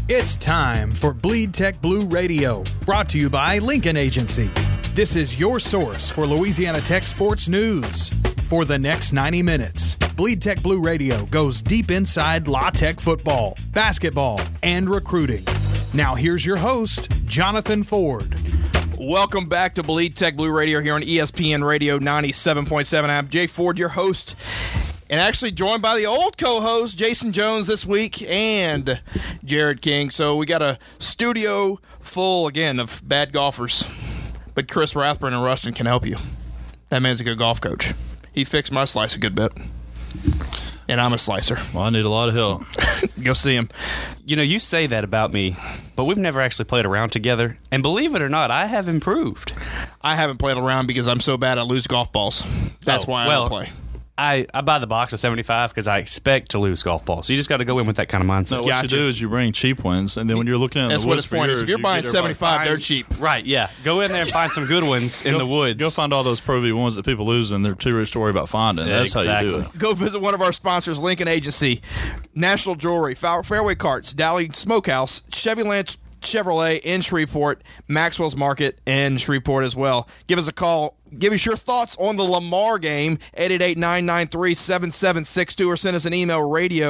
It's time for Bleed Tech Blue Radio, brought to you by Lincoln Agency. This is your source for Louisiana Tech sports news. For the next 90 minutes, Bleed Tech Blue Radio goes deep inside La Tech football, basketball, and recruiting. Now here's your host, Jonathan Ford. Welcome back to Bleed Tech Blue Radio here on ESPN Radio 97.7. I'm Jay Ford, your host, and actually joined by the old co-host, Jason Jones, this week, and Jared King. So we got a studio full, again, of bad golfers. But Chris Rathburn and Rustin can help you. That man's a good golf coach. He fixed my slice a good bit. And I'm a slicer. Well, I need a lot of help. Go see him. You know, you say that about me, but we've never actually played around together. And believe it or not, I have improved. I haven't played around because I'm so bad at loose golf balls. That's why I don't play. I buy the box of 75 because I expect to lose golf balls. So you just got to go in with that kind of mindset. No, what you do is you bring cheap ones, and then when you're looking at that's the what woods his point is. If you're buying 75, they're cheap. Right, yeah. Go in there and find some good ones in the woods. Go find all those Pro V ones that people lose, and they're too rich to worry about finding. Yeah, that's exactly. how you do it. Go visit one of our sponsors, Lincoln Agency, National Jewelry, Fairway Carts, Dally Smokehouse, Chevy Lance Chevrolet in Shreveport, Maxwell's Market in Shreveport as well. Give us a call. Give us your thoughts on the Lamar game, 888-993-7762, or send us an email,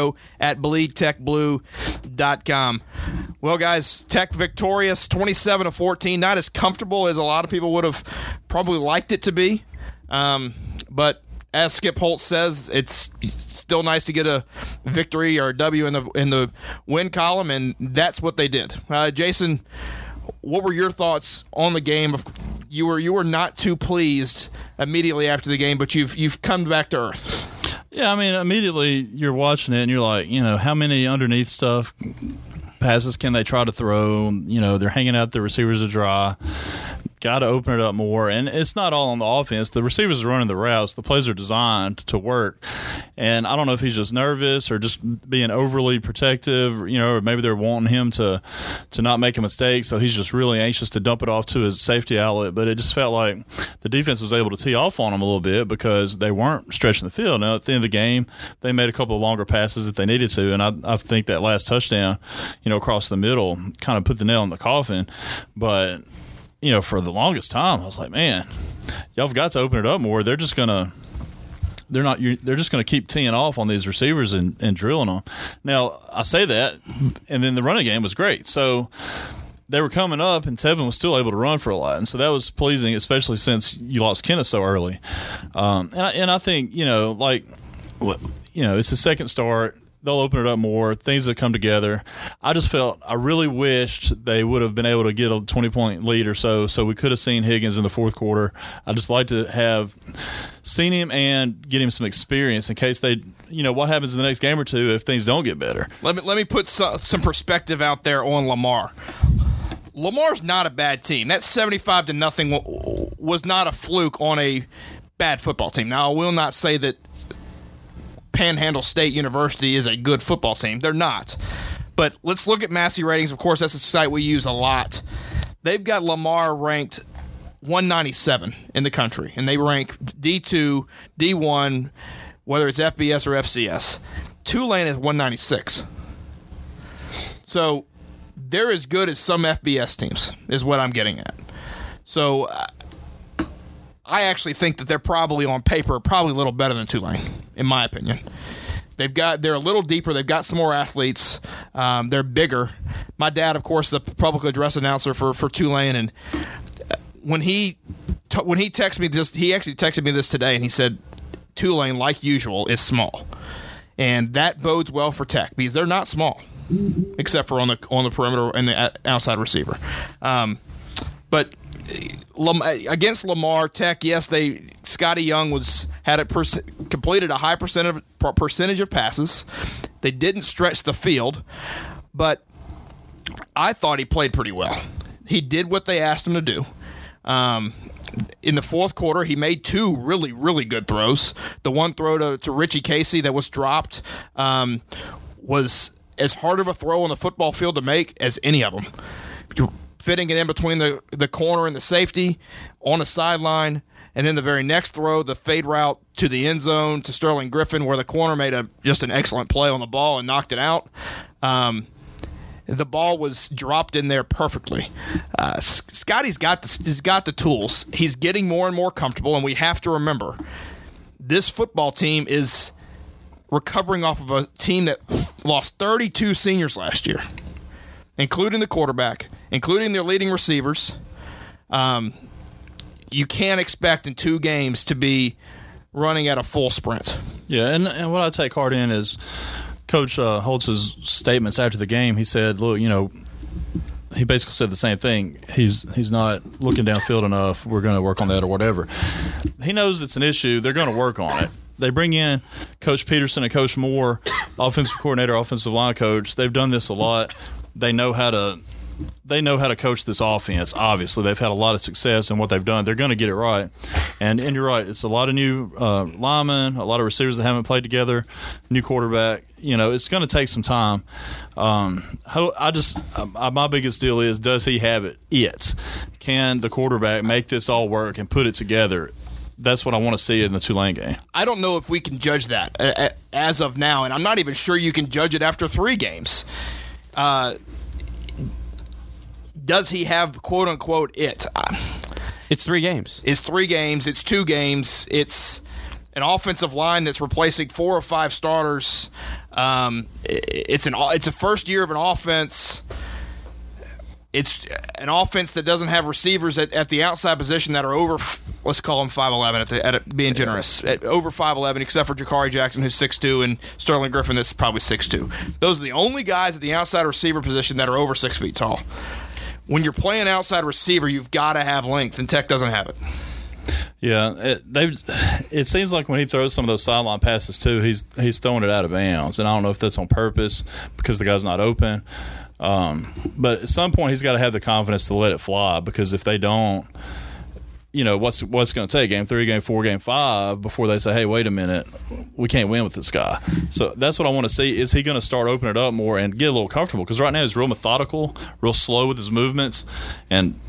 radio@bleedtechblue.com. Well, guys, Tech victorious, 27-14. Not as comfortable as a lot of people would have probably liked it to be. But as Skip Holtz says, it's still nice to get a victory or a W in the win column, and that's what they did. Jason, what were your thoughts on the game? You were not too pleased immediately after the game, but you've come back to earth. Yeah, I mean, immediately you're watching it, and you're like, how many underneath stuff passes can they try to throw? They're hanging out the receivers to dry. Got to open it up more, and it's not all on the offense. The receivers are running the routes. The plays are designed to work, and I don't know if he's just nervous or just being overly protective, or maybe they're wanting him to not make a mistake, so he's just really anxious to dump it off to his safety outlet. But it just felt like the defense was able to tee off on him a little bit because they weren't stretching the field. Now, at the end of the game, they made a couple of longer passes that they needed to, and I think that last touchdown, across the middle kind of put the nail in the coffin. But for the longest time, I was like, man, y'all have got to open it up more. They're just gonna keep teeing off on these receivers and drilling them. Now, I say that, and then the running game was great. So they were coming up, and Tevin was still able to run for a lot, and so that was pleasing, especially since you lost Kenneth so early. And I think it's the second start. They'll open it up more. Things that come together. I really wished they would have been able to get a 20-point lead or so we could have seen Higgins in the fourth quarter. I just like to have seen him and get him some experience in case they, what happens in the next game or two if things don't get better. Let me put some perspective out there on Lamar. Lamar's not a bad team. That 75-0 was not a fluke on a bad football team. Now, I will not say that Panhandle State University is a good football team. They're not. But let's look at Massey ratings. Of course, that's a site we use a lot. They've got Lamar ranked 197 in the country, and they rank D2, D1, whether it's FBS or FCS. Tulane is 196. So they're as good as some FBS teams, is what I'm getting at. So I actually think that they're probably on paper a little better than Tulane, in my opinion. They're a little deeper. They've got some more athletes. They're bigger. My dad, of course, the public address announcer for Tulane, and when he texted me this, he actually texted me this today, and he said Tulane, like usual, is small, and that bodes well for Tech because they're not small, except for on the perimeter and the outside receiver. But against Lamar Tech, yes, Scotty Young completed a high percentage of passes. They didn't stretch the field, but I thought he played pretty well. He did what they asked him to do. In the fourth quarter, he made two really, really good throws. The one throw to Richie Casey that was dropped was as hard of a throw on the football field to make as any of them. You're fitting it in between the corner and the safety on the sideline, and then the very next throw, the fade route to the end zone to Sterling Griffin, where the corner made just an excellent play on the ball and knocked it out. The ball was dropped in there perfectly. Scotty's got the tools. He's getting more and more comfortable, and we have to remember, this football team is recovering off of a team that lost 32 seniors last year, including the quarterback, including their leading receivers. You can't expect in 2 games to be running at a full sprint. Yeah, and what I take heart in is Coach Holtz's statements after the game. He said, look, he basically said the same thing. He's not looking downfield enough. We're going to work on that or whatever. He knows it's an issue. They're going to work on it. They bring in Coach Peterson and Coach Moore, offensive coordinator, offensive line coach. They've done this a lot. They know how to coach this offense. Obviously, they've had a lot of success in what they've done. They're going to get it right. And you're right. It's a lot of new linemen, a lot of receivers that haven't played together, new quarterback. It's going to take some time. My biggest deal is, does he have it? Can the quarterback make this all work and put it together? That's what I want to see in the Tulane game. I don't know if we can judge that as of now, and I'm not even sure you can judge it after 3 games. Does he have, quote-unquote, it? It's 3 games. It's 3 games. It's 2 games. It's an offensive line that's replacing 4 or 5 starters. It's a first year of an offense. It's an offense that doesn't have receivers at the outside position that are over, let's call them 5'11", at being generous, at over 5'11", except for Jakari Jackson, who's 6'2", and Sterling Griffin, that's probably 6'2". Those are the only guys at the outside receiver position that are over 6 feet tall. When you're playing outside receiver, you've got to have length, and Tech doesn't have it. Yeah, it seems like when he throws some of those sideline passes too, he's throwing it out of bounds, and I don't know if that's on purpose because the guy's not open. But at some point, he's got to have the confidence to let it fly, because if they don't, what's going to take game 3, game 4, game 5 before they say, hey, wait a minute, we can't win with this guy. So that's what I want to see. Is he going to start opening it up more and get a little comfortable? Because right now he's real methodical, real slow with his movements, and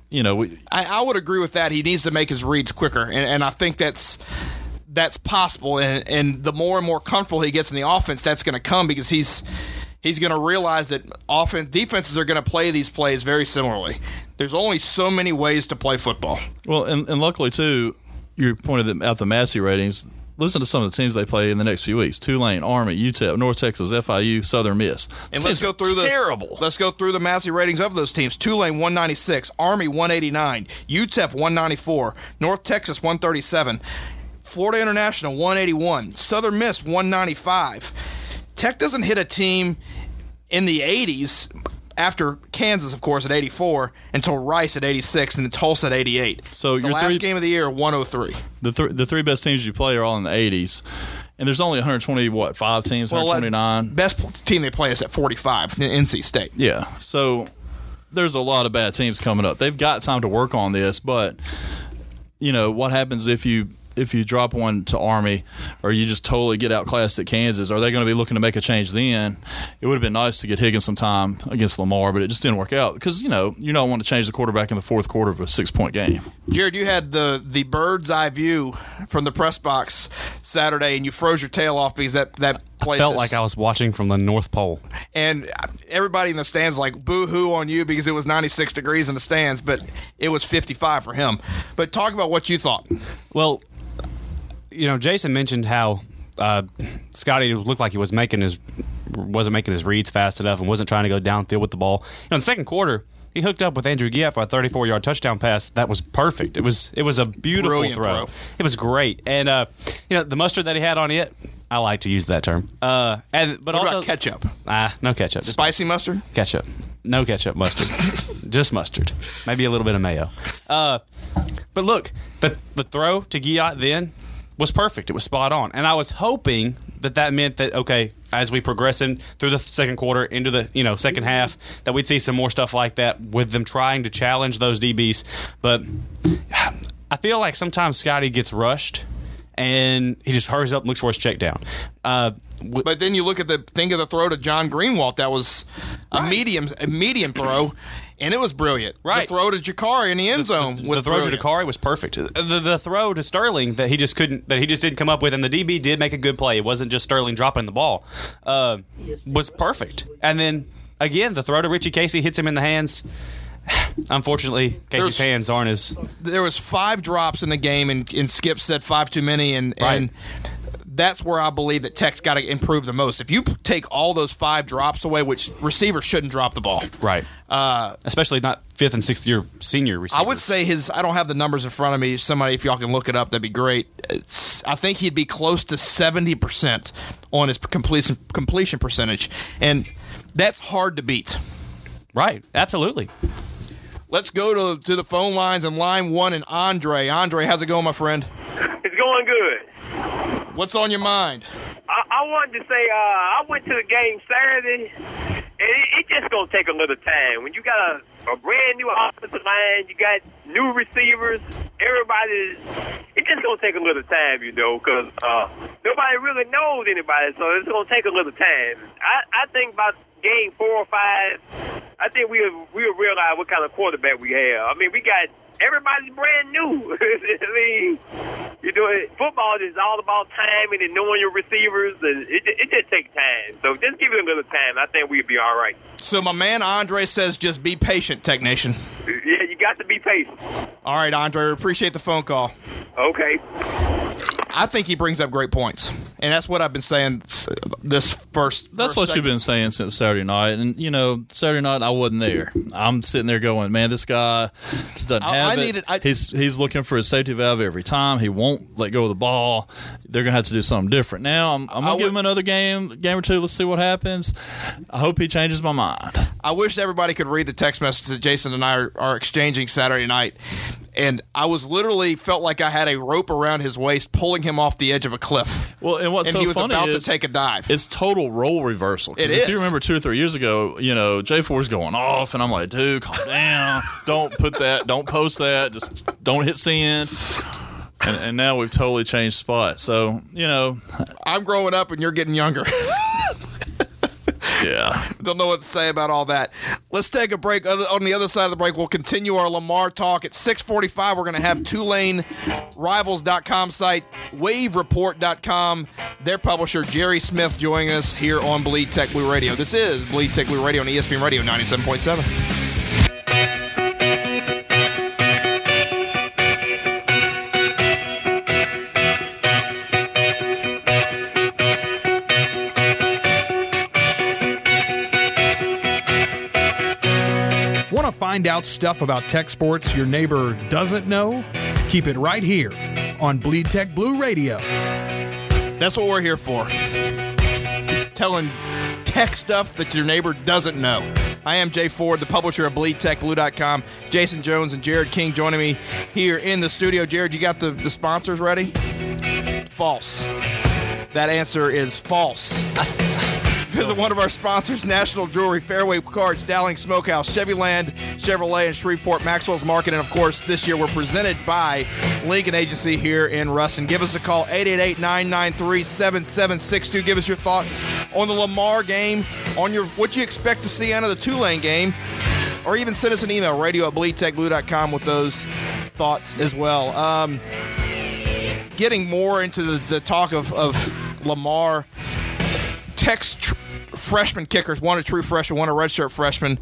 I would agree with that. He needs to make his reads quicker, and I think that's possible. And the more and more comfortable he gets in the offense, that's going to come, because he's going to realize that defenses are going to play these plays very similarly. There's only so many ways to play football. Well, and luckily, too, you pointed out the Massey ratings. Listen to some of the teams they play in the next few weeks: Tulane, Army, UTEP, North Texas, FIU, Southern Miss. And let's go through the Massey ratings of those teams. Tulane 196, Army 189, UTEP 194, North Texas 137, Florida International 181, Southern Miss 195. Tech doesn't hit a team in the 80s after Kansas, of course, at 84, until Rice at 86, and then Tulsa at 88. So the last game of the year, 103. The 3 best teams you play are all in the 80s, and there's only 5 teams, 129. Best team they play is at 45, NC State. Yeah, so there's a lot of bad teams coming up. They've got time to work on this, but what happens if you drop one to Army, or you just totally get outclassed at Kansas? Are they going to be looking to make a change then? It would have been nice to get Higgins some time against Lamar, but it just didn't work out, because you don't want to change the quarterback in the 4th quarter of a 6-point game. Jared, you had the bird's eye view from the press box Saturday, and you froze your tail off because that place felt like I was watching from the North Pole. And everybody in the stands like, boo-hoo on you, because it was 96 degrees in the stands, but it was 55 for him. But talk about what you thought. Well, Jason mentioned how Scotty looked like he wasn't making his reads fast enough and wasn't trying to go downfield with the ball. In the second quarter, he hooked up with Andrew Giat for a 34-yard touchdown pass that was perfect. It was a beautiful Brilliant throw. It was great, and the mustard that he had on it, I like to use that term. But what also about ketchup? No ketchup. Just spicy mustard? Ketchup. No ketchup, mustard. Just mustard. Maybe a little bit of mayo. But look, the throw to Giat then was perfect. It was spot on. And I was hoping that meant that, okay, as we progress through the second quarter into the second half, that we'd see some more stuff like that with them trying to challenge those DBs. But I feel like sometimes Scotty gets rushed and he just hurries up and looks for his check down. But then you think of the throw to John Greenwalt. That was a medium throw, and it was brilliant. Right. The throw to Jakari in the end zone was the throw brilliant. to Jakari was perfect. The throw to Sterling that he just didn't come up with, and the DB did make a good play. It wasn't just Sterling dropping the ball. Was perfect. And then again, the throw to Richie Casey hits him in the hands. Unfortunately, Casey's hands aren't as... There was 5 drops in the game, and Skip said 5 too many, and that's where I believe that Tech's got to improve the most. If you take all those 5 drops away, which receivers shouldn't drop the ball. Right. Especially not 5th and 6th year senior receivers. I would say I don't have the numbers in front of me. Somebody, if y'all can look it up, that'd be great. I think he'd be close to 70% on his completion percentage, and that's hard to beat. Right. Absolutely. Let's go to the phone lines and line 1 and Andre. Andre, how's it going, my friend? It's going good. What's on your mind? I wanted to say I went to the game Saturday, and it just going to take a little time. When you got a brand new offensive line, you got new receivers, it's just going to take a little time, because nobody really knows anybody, so it's going to take a little time. I think about game 4 or 5, I think we'll realize what kind of quarterback we have. I mean, everybody's brand new. I mean, football is all about timing and knowing your receivers, and it just takes time. So just give it a little time. I think we'll be all right. So my man Andre says just be patient, Tech Nation. Yeah, you got to be patient. All right, Andre, we appreciate the phone call. Okay. I think he brings up great points, and that's what I've been saying this first. That's what you've been saying since Saturday night, and Saturday night I wasn't there. I'm sitting there going, man, this guy just doesn't have it. He's looking for his safety valve every time. He won't let go of the ball. They're gonna have to do something different. Now I'm gonna give him another game or two. Let's see what happens. I hope he changes my mind. I wish everybody could read the text message that Jason and I are exchanging Saturday night. And I was literally felt like I had a rope around his waist, pulling him off the edge of a cliff. Well, and what's and so he was funny about is to take a dive. It's total role reversal. It if is. You remember 2 or 3 years ago, J4's going off, and I'm like, dude, calm down. Don't put that. Don't post that. Just don't hit send. And now we've totally changed spots. So I'm growing up, and you're getting younger. Yeah. Don't know what to say about all that. Let's take a break. On the other side of the break, we'll continue our Lamar talk. At 6:45, we're going to have TulaneRivals.com site, WaveReport.com, their publisher, Jerry Smith, joining us here on Bleed Tech Blue Radio. This is Bleed Tech Blue Radio on ESPN Radio 97.7. Want to find out stuff about tech sports your neighbor doesn't know? Keep it right here on Bleed Tech Blue Radio. That's what we're here for. Telling tech stuff that your neighbor doesn't know. I am Jay Ford, the publisher of BleedTechBlue.com. Jason Jones and Jared King joining me here in the studio. Jared, you got the sponsors ready? False. That answer is false. Visit one of our sponsors, National Jewelry, Fairway Cards, Dowling Smokehouse, Chevy Land, Chevrolet in Shreveport, Maxwell's Market, and, of course, this year we're presented by Lincoln Agency here in Ruston. Give us a call, 888-993-7762. Give us your thoughts on the Lamar game, on what you expect to see out of the Tulane game, or even send us an email, radio@bleedtechblue.com, with those thoughts as well. Getting more into the talk of Lamar, Tech's freshman kickers, one a true freshman, one a redshirt freshman.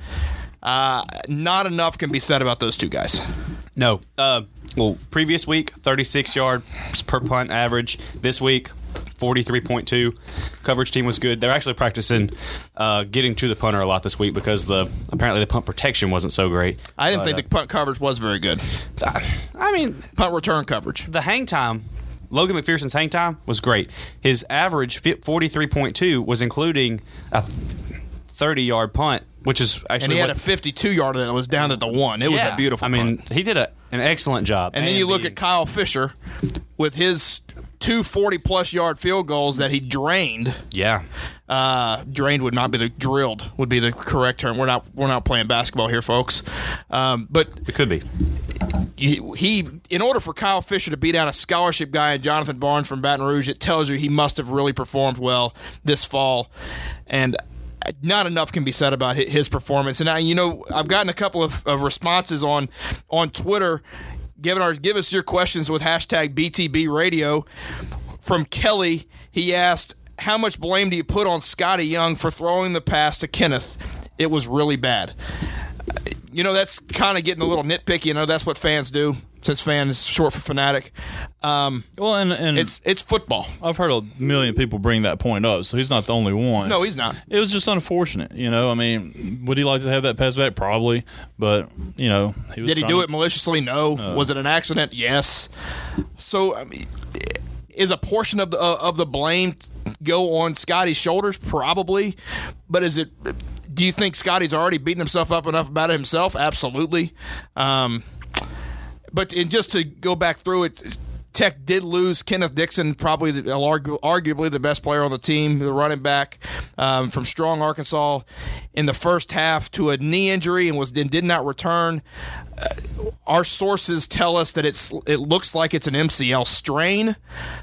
Not enough can be said about those two guys. No. Previous week, 36 yards per punt average. This week, 43.2. Coverage team was good. They're actually practicing getting to the punter a lot this week because apparently the punt protection wasn't so great. I didn't think the punt coverage was very good. I mean, punt return coverage. The hang time, Logan McPherson's hang time was great. His average 43.2 was including a 30-yard punt, which is actually and he had a 52-yarder that was down at the one. It was a beautiful punt. I mean, he did an excellent job. And then you look at Kyle Fisher with his 2 40-plus yard field goals that he drained. Yeah. Drained would not be drilled would be the correct term. We're not playing basketball here, folks. But it could be. He, in order for Kyle Fisher to beat out a scholarship guy in Jonathan Barnes from Baton Rouge, it tells you he must have really performed well this fall. And not enough can be said about his performance. And I've gotten a couple of responses on Twitter. Give us your questions with hashtag BTB Radio. From Kelly, he asked, how much blame do you put on Scotty Young for throwing the pass to Kenneth? It was really bad. That's kind of getting a little nitpicky. That's what fans do, since fan is short for fanatic. And it's football. I've heard a million people bring that point up, so he's not the only one. No, he's not. It was just unfortunate, I mean, would he like to have that pass back? Probably, but he was. Did he do it maliciously? No. Was it an accident? Yes. So, I mean, is a portion of the blame go on Scotty's shoulders? Probably, but is it? Do you think Scotty's already beaten himself up enough about it himself? Absolutely. But just to go back through it, Tech did lose Kenneth Dixon, probably arguably the best player on the team, the running back from Strong, Arkansas, in the first half to a knee injury and did not return. Our sources tell us that it looks like it's an MCL strain,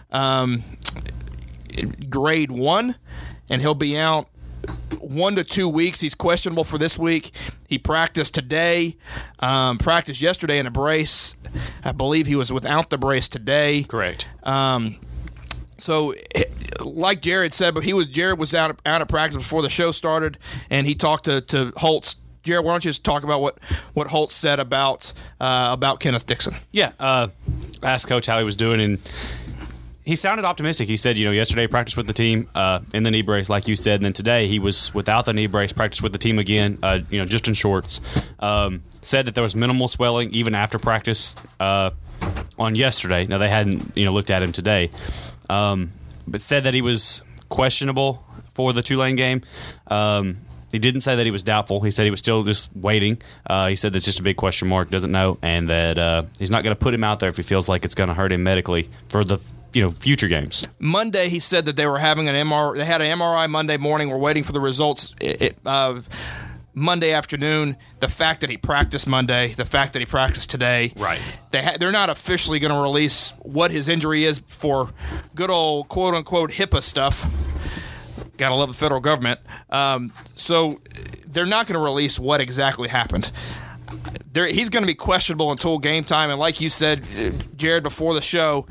grade 1, and he'll be out 1 to 2 weeks. He's questionable for this week. He practiced today, practiced yesterday in a brace. I believe he was without the brace today. Correct. So, like Jared said, but Jared was out of practice before the show started, and he talked to Holtz. Jared, why don't you just talk about what Holtz said about Kenneth Dixon? Yeah, I asked Coach how he was doing, and he sounded optimistic. He said, yesterday he practiced with the team in the knee brace, like you said, and then today he was without the knee brace, practiced with the team again, just in shorts. Said that there was minimal swelling even after practice on yesterday. Now, they hadn't, looked at him today, but said that he was questionable for the Tulane game. He didn't say that he was doubtful. He said he was still just waiting. He said that's just a big question mark, doesn't know, and that he's not going to put him out there if he feels like it's going to hurt him medically for the future games. Monday, he said that they were having an MRI. They had an MRI Monday morning. We're waiting for the results Monday afternoon. The fact that he practiced Monday, the fact that he practiced today, right? They're not officially going to release what his injury is for good old quote unquote HIPAA stuff. Gotta love the federal government. So they're not going to release what exactly happened. He's going to be questionable until game time, and like you said, Jared, before the show,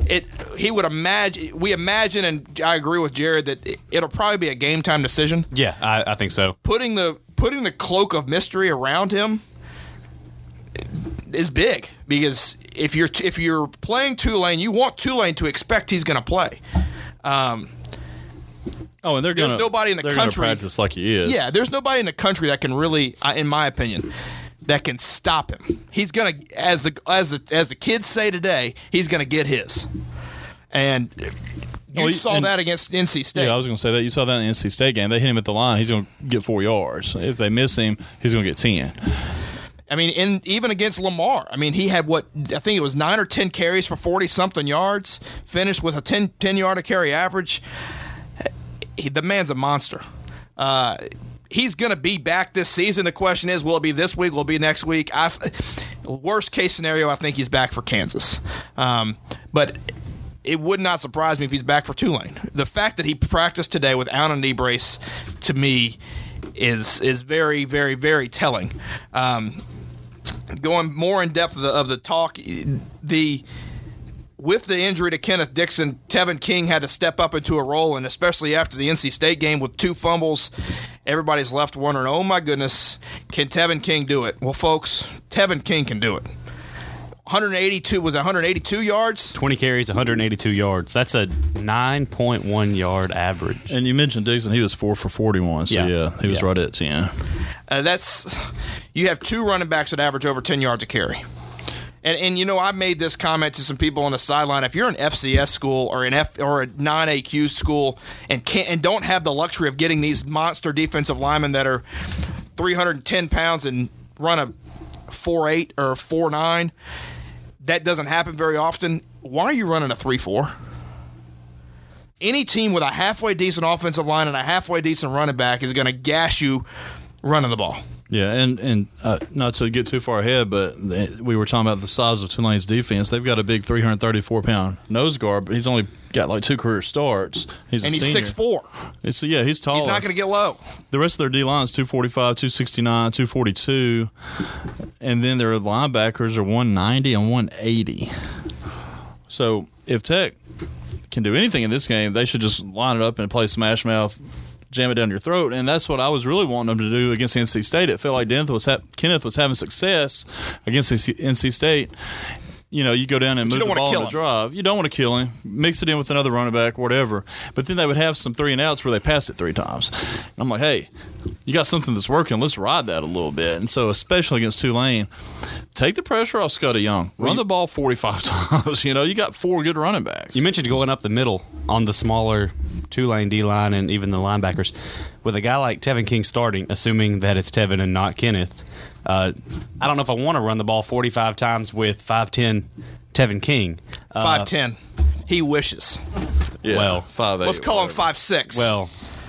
we imagine, and I agree with Jared that it'll probably be a game time decision. Yeah, I think so. Putting the cloak of mystery around him is big, because if you're playing Tulane, you want Tulane to expect he's going to play. And there's nobody in the country practice like he is. Yeah, there's nobody in the country that can really, in my opinion, that can stop him. He's gonna, as the kids say today, he's gonna get his. And you saw that against NC State. Yeah, I was gonna say that. You saw that in the NC State game. They hit him at the line. He's gonna get 4 yards. If they miss him, he's gonna get 10. I mean, even against Lamar, I mean, he had I think it was 9 or 10 carries for 40-something yards, finished with a 10-yard a carry average. The man's a monster. He's going to be back this season. The question is, will it be this week? Will it be next week? Worst case scenario, I think he's back for Kansas. But it would not surprise me if he's back for Tulane. The fact that he practiced today without a knee brace, to me, is very, very, very telling. Going more in depth of the talk, with the injury to Kenneth Dixon, Tevin King had to step up into a role, and especially after the NC State game with 2 fumbles, everybody's left wondering, oh my goodness, can Tevin King do it? Well, folks, Tevin King can do it. 182 yards? 20 carries, 182 yards. That's a 9.1 yard average. And you mentioned Dixon, he was 4 for 41, so yeah he was right at 10. You have 2 running backs that average over 10 yards a carry. And I made this comment to some people on the sideline. If you're an FCS school or or a non-AQ school and don't have the luxury of getting these monster defensive linemen that are 310 pounds and run a 4.8 or 4.9, that doesn't happen very often. Why are you running a 3.4? Any team with a halfway decent offensive line and a halfway decent running back is going to gash you running the ball. Yeah, and not to get too far ahead, but we were talking about the size of Tulane's defense. They've got a big 334-pound nose guard, but he's only got like 2 career starts. He's 6'4". So, yeah, he's tall. He's not going to get low. The rest of their D-line is 245, 269, 242, and then their linebackers are 190 and 180. So if Tech can do anything in this game, they should just line it up and play smash mouth, jam it down your throat. And that's what I was really wanting them to do against NC State. It felt like Kenneth was having success against NC State. You go down and move the ball in a drive. You don't want to kill him. Mix it in with another running back, whatever. But then they would have some 3-and-outs where they pass it 3 times. And I'm like, hey, you got something that's working. Let's ride that a little bit. And so especially against Tulane, take the pressure off Scotty Young. Run the ball 45 times. You got 4 good running backs. You mentioned going up the middle on the smaller Tulane D-line and even the linebackers. With a guy like Tevin King starting, assuming that it's Tevin and not Kenneth, I don't know if I want to run the ball 45 times with 5'10" Tevin King. 5'10". He wishes. Yeah, well, 5'8". Let's call him 5'6". Well,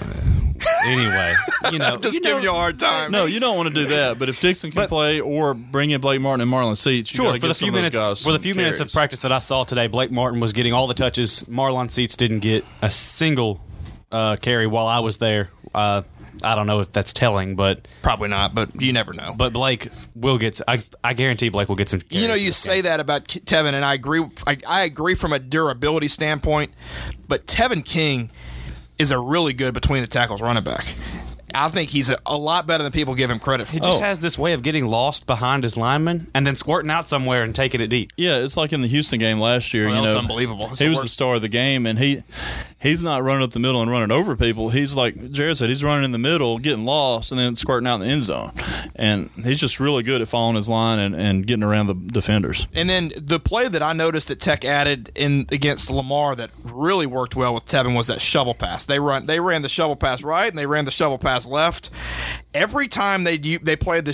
anyway, just giving you a hard time. No, you don't want to do that. But if Dixon can play or bring in Blake Martin and Marlon Seats, you sure. For the few minutes of practice that I saw today, Blake Martin was getting all the touches. Marlon Seats didn't get a single carry while I was there. I don't know if that's telling, but probably not. But you never know. But Blake will get. I guarantee Blake will get some. You say that about Tevin, and I agree. I agree from a durability standpoint. But Tevin King is a really good between the tackles running back. I think he's a lot better than people give him credit for. He just has this way of getting lost behind his lineman and then squirting out somewhere and taking it deep. Yeah, it's like in the Houston game last year. That was unbelievable. He was the star of the game, and he's not running up the middle and running over people. He's like Jared said, he's running in the middle, getting lost, and then squirting out in the end zone. And he's just really good at following his line and getting around the defenders. And then the play that I noticed that Tech added in against Lamar that really worked well with Tevin was that shovel pass. They ran the shovel pass right, and they ran the shovel pass left. Every time they played the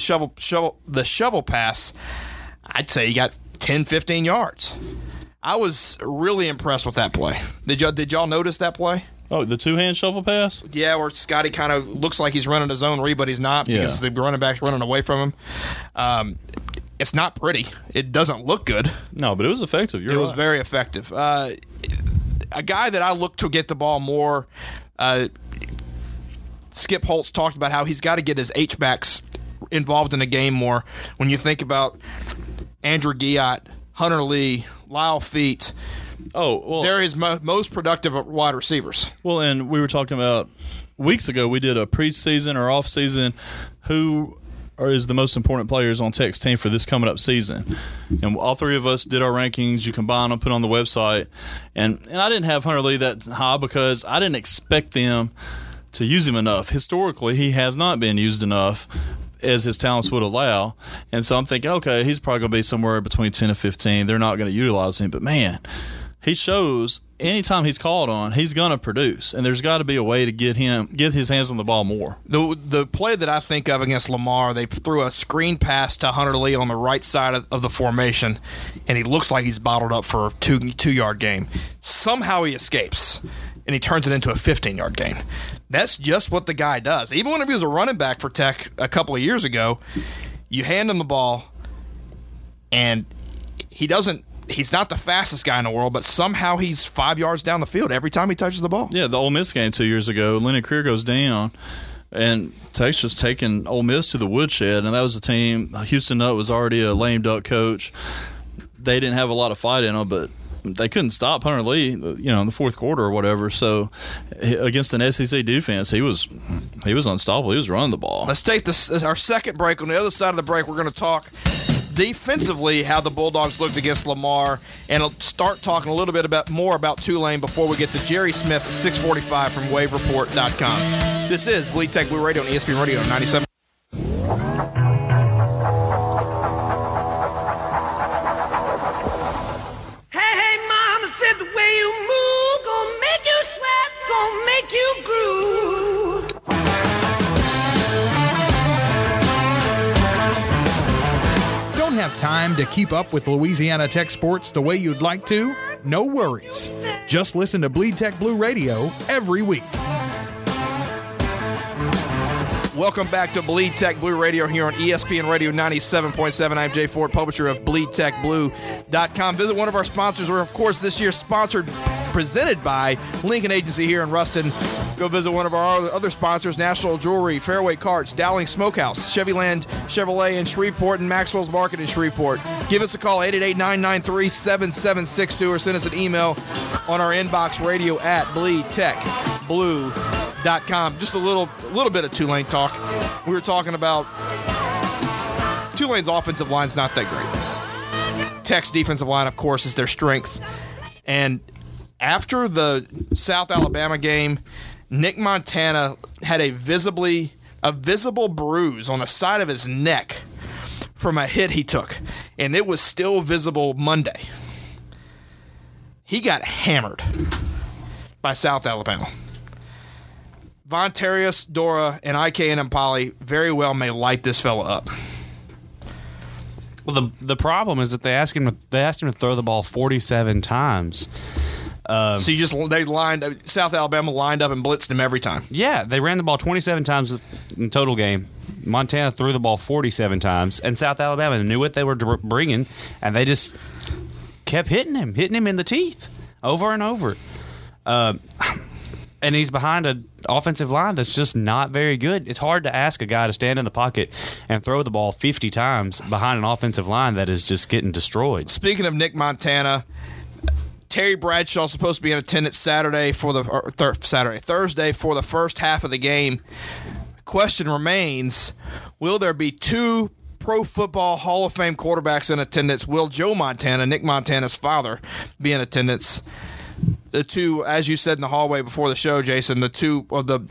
shovel pass, I'd say he got 10, 15 yards. I was really impressed with that play. Did y'all notice that play? Oh, the 2-hand shovel pass? Yeah, where Scotty kind of looks like he's running his own read, but he's not because the running back's running away from him. It's not pretty. It doesn't look good. No, but it was effective. It was very effective. A guy that I look to get the ball more, Skip Holtz talked about how he's got to get his H-backs involved in the game more. When you think about Andrew Guillotte, Hunter Lee, Lyle Feet, they're his most productive wide receivers. Well, and we were talking about weeks ago, we did a preseason or off-season who is the most important players on Tech's team for this coming up season. And all 3 of us did our rankings. You combine them, put on the website. And I didn't have Hunter Lee that high because I didn't expect them to use him enough. Historically, he has not been used enough as his talents would allow. And so I'm thinking, okay, he's probably going to be somewhere between 10 and 15. They're not going to utilize him. But, man, he shows anytime he's called on, he's going to produce. And there's got to be a way to get his hands on the ball more. The play that I think of against Lamar, they threw a screen pass to Hunter Lee on the right side of the formation, and he looks like he's bottled up for a 2-yard gain. Somehow he escapes, and he turns it into a 15-yard gain. That's just what the guy does. Even when he was a running back for Tech a couple of years ago, you hand him the ball, and he's not the fastest guy in the world, but somehow he's 5 yards down the field every time he touches the ball. Yeah, the Ole Miss game 2 years ago, Lennon Creer goes down, and Tech's just taking Ole Miss to the woodshed, and that was the team. Houston Nutt was already a lame duck coach. They didn't have a lot of fight in them, but they couldn't stop Hunter Lee, in the fourth quarter or whatever. So against an SEC defense, he was unstoppable. He was running the ball. Let's take our second break. On the other side of the break, we're going to talk defensively how the Bulldogs looked against Lamar, and start talking a little bit more about Tulane before we get to Jerry Smith at 6:45 from WaveReport.com. This is Bleed Tech Blue Radio on ESPN Radio 97. Have time to keep up with Louisiana Tech sports the way you'd like to? No worries. Just listen to Bleed Tech Blue Radio every week. Welcome back to Bleed Tech Blue Radio here on ESPN Radio 97.7. I'm Jay Ford, publisher of BleedTechBlue.com. Visit one of our sponsors. We're, of course, this year presented by Lincoln Agency here in Ruston. Go visit one of our other sponsors, National Jewelry, Fairway Carts, Dowling Smokehouse, Chevyland Chevrolet in Shreveport, and Maxwell's Market in Shreveport. Give us a call, 888-993-7762, or send us an email on our inbox radio at BleedTechBlue.com. TulaneTalk.com. Just a little bit of Tulane talk. We were talking about Tulane's offensive line's not that great. Tech's defensive line, of course, is their strength. And after the South Alabama game, Nick Montana had a visible bruise on the side of his neck from a hit he took, and it was still visible Monday. He got hammered by South Alabama. Vontarius, Dora, and IK and Poly very well may light this fella up. Well, the problem is that they asked him to throw the ball 47 times. So South Alabama lined up and blitzed him every time. Yeah, they ran the ball 27 times in the total game. Montana threw the ball 47 times, and South Alabama knew what they were bringing, and they just kept hitting him in the teeth over and over. And he's behind an offensive line that's just not very good. It's hard to ask a guy to stand in the pocket and throw the ball 50 times behind an offensive line that is just getting destroyed. Speaking of Nick Montana, Terry Bradshaw is supposed to be in attendance Thursday for the first half of the game. Question remains, will there be two Pro Football Hall of Fame quarterbacks in attendance? Will Joe Montana, Nick Montana's father, be in attendance? The two, as you said in the hallway before the show, Jason, the two of the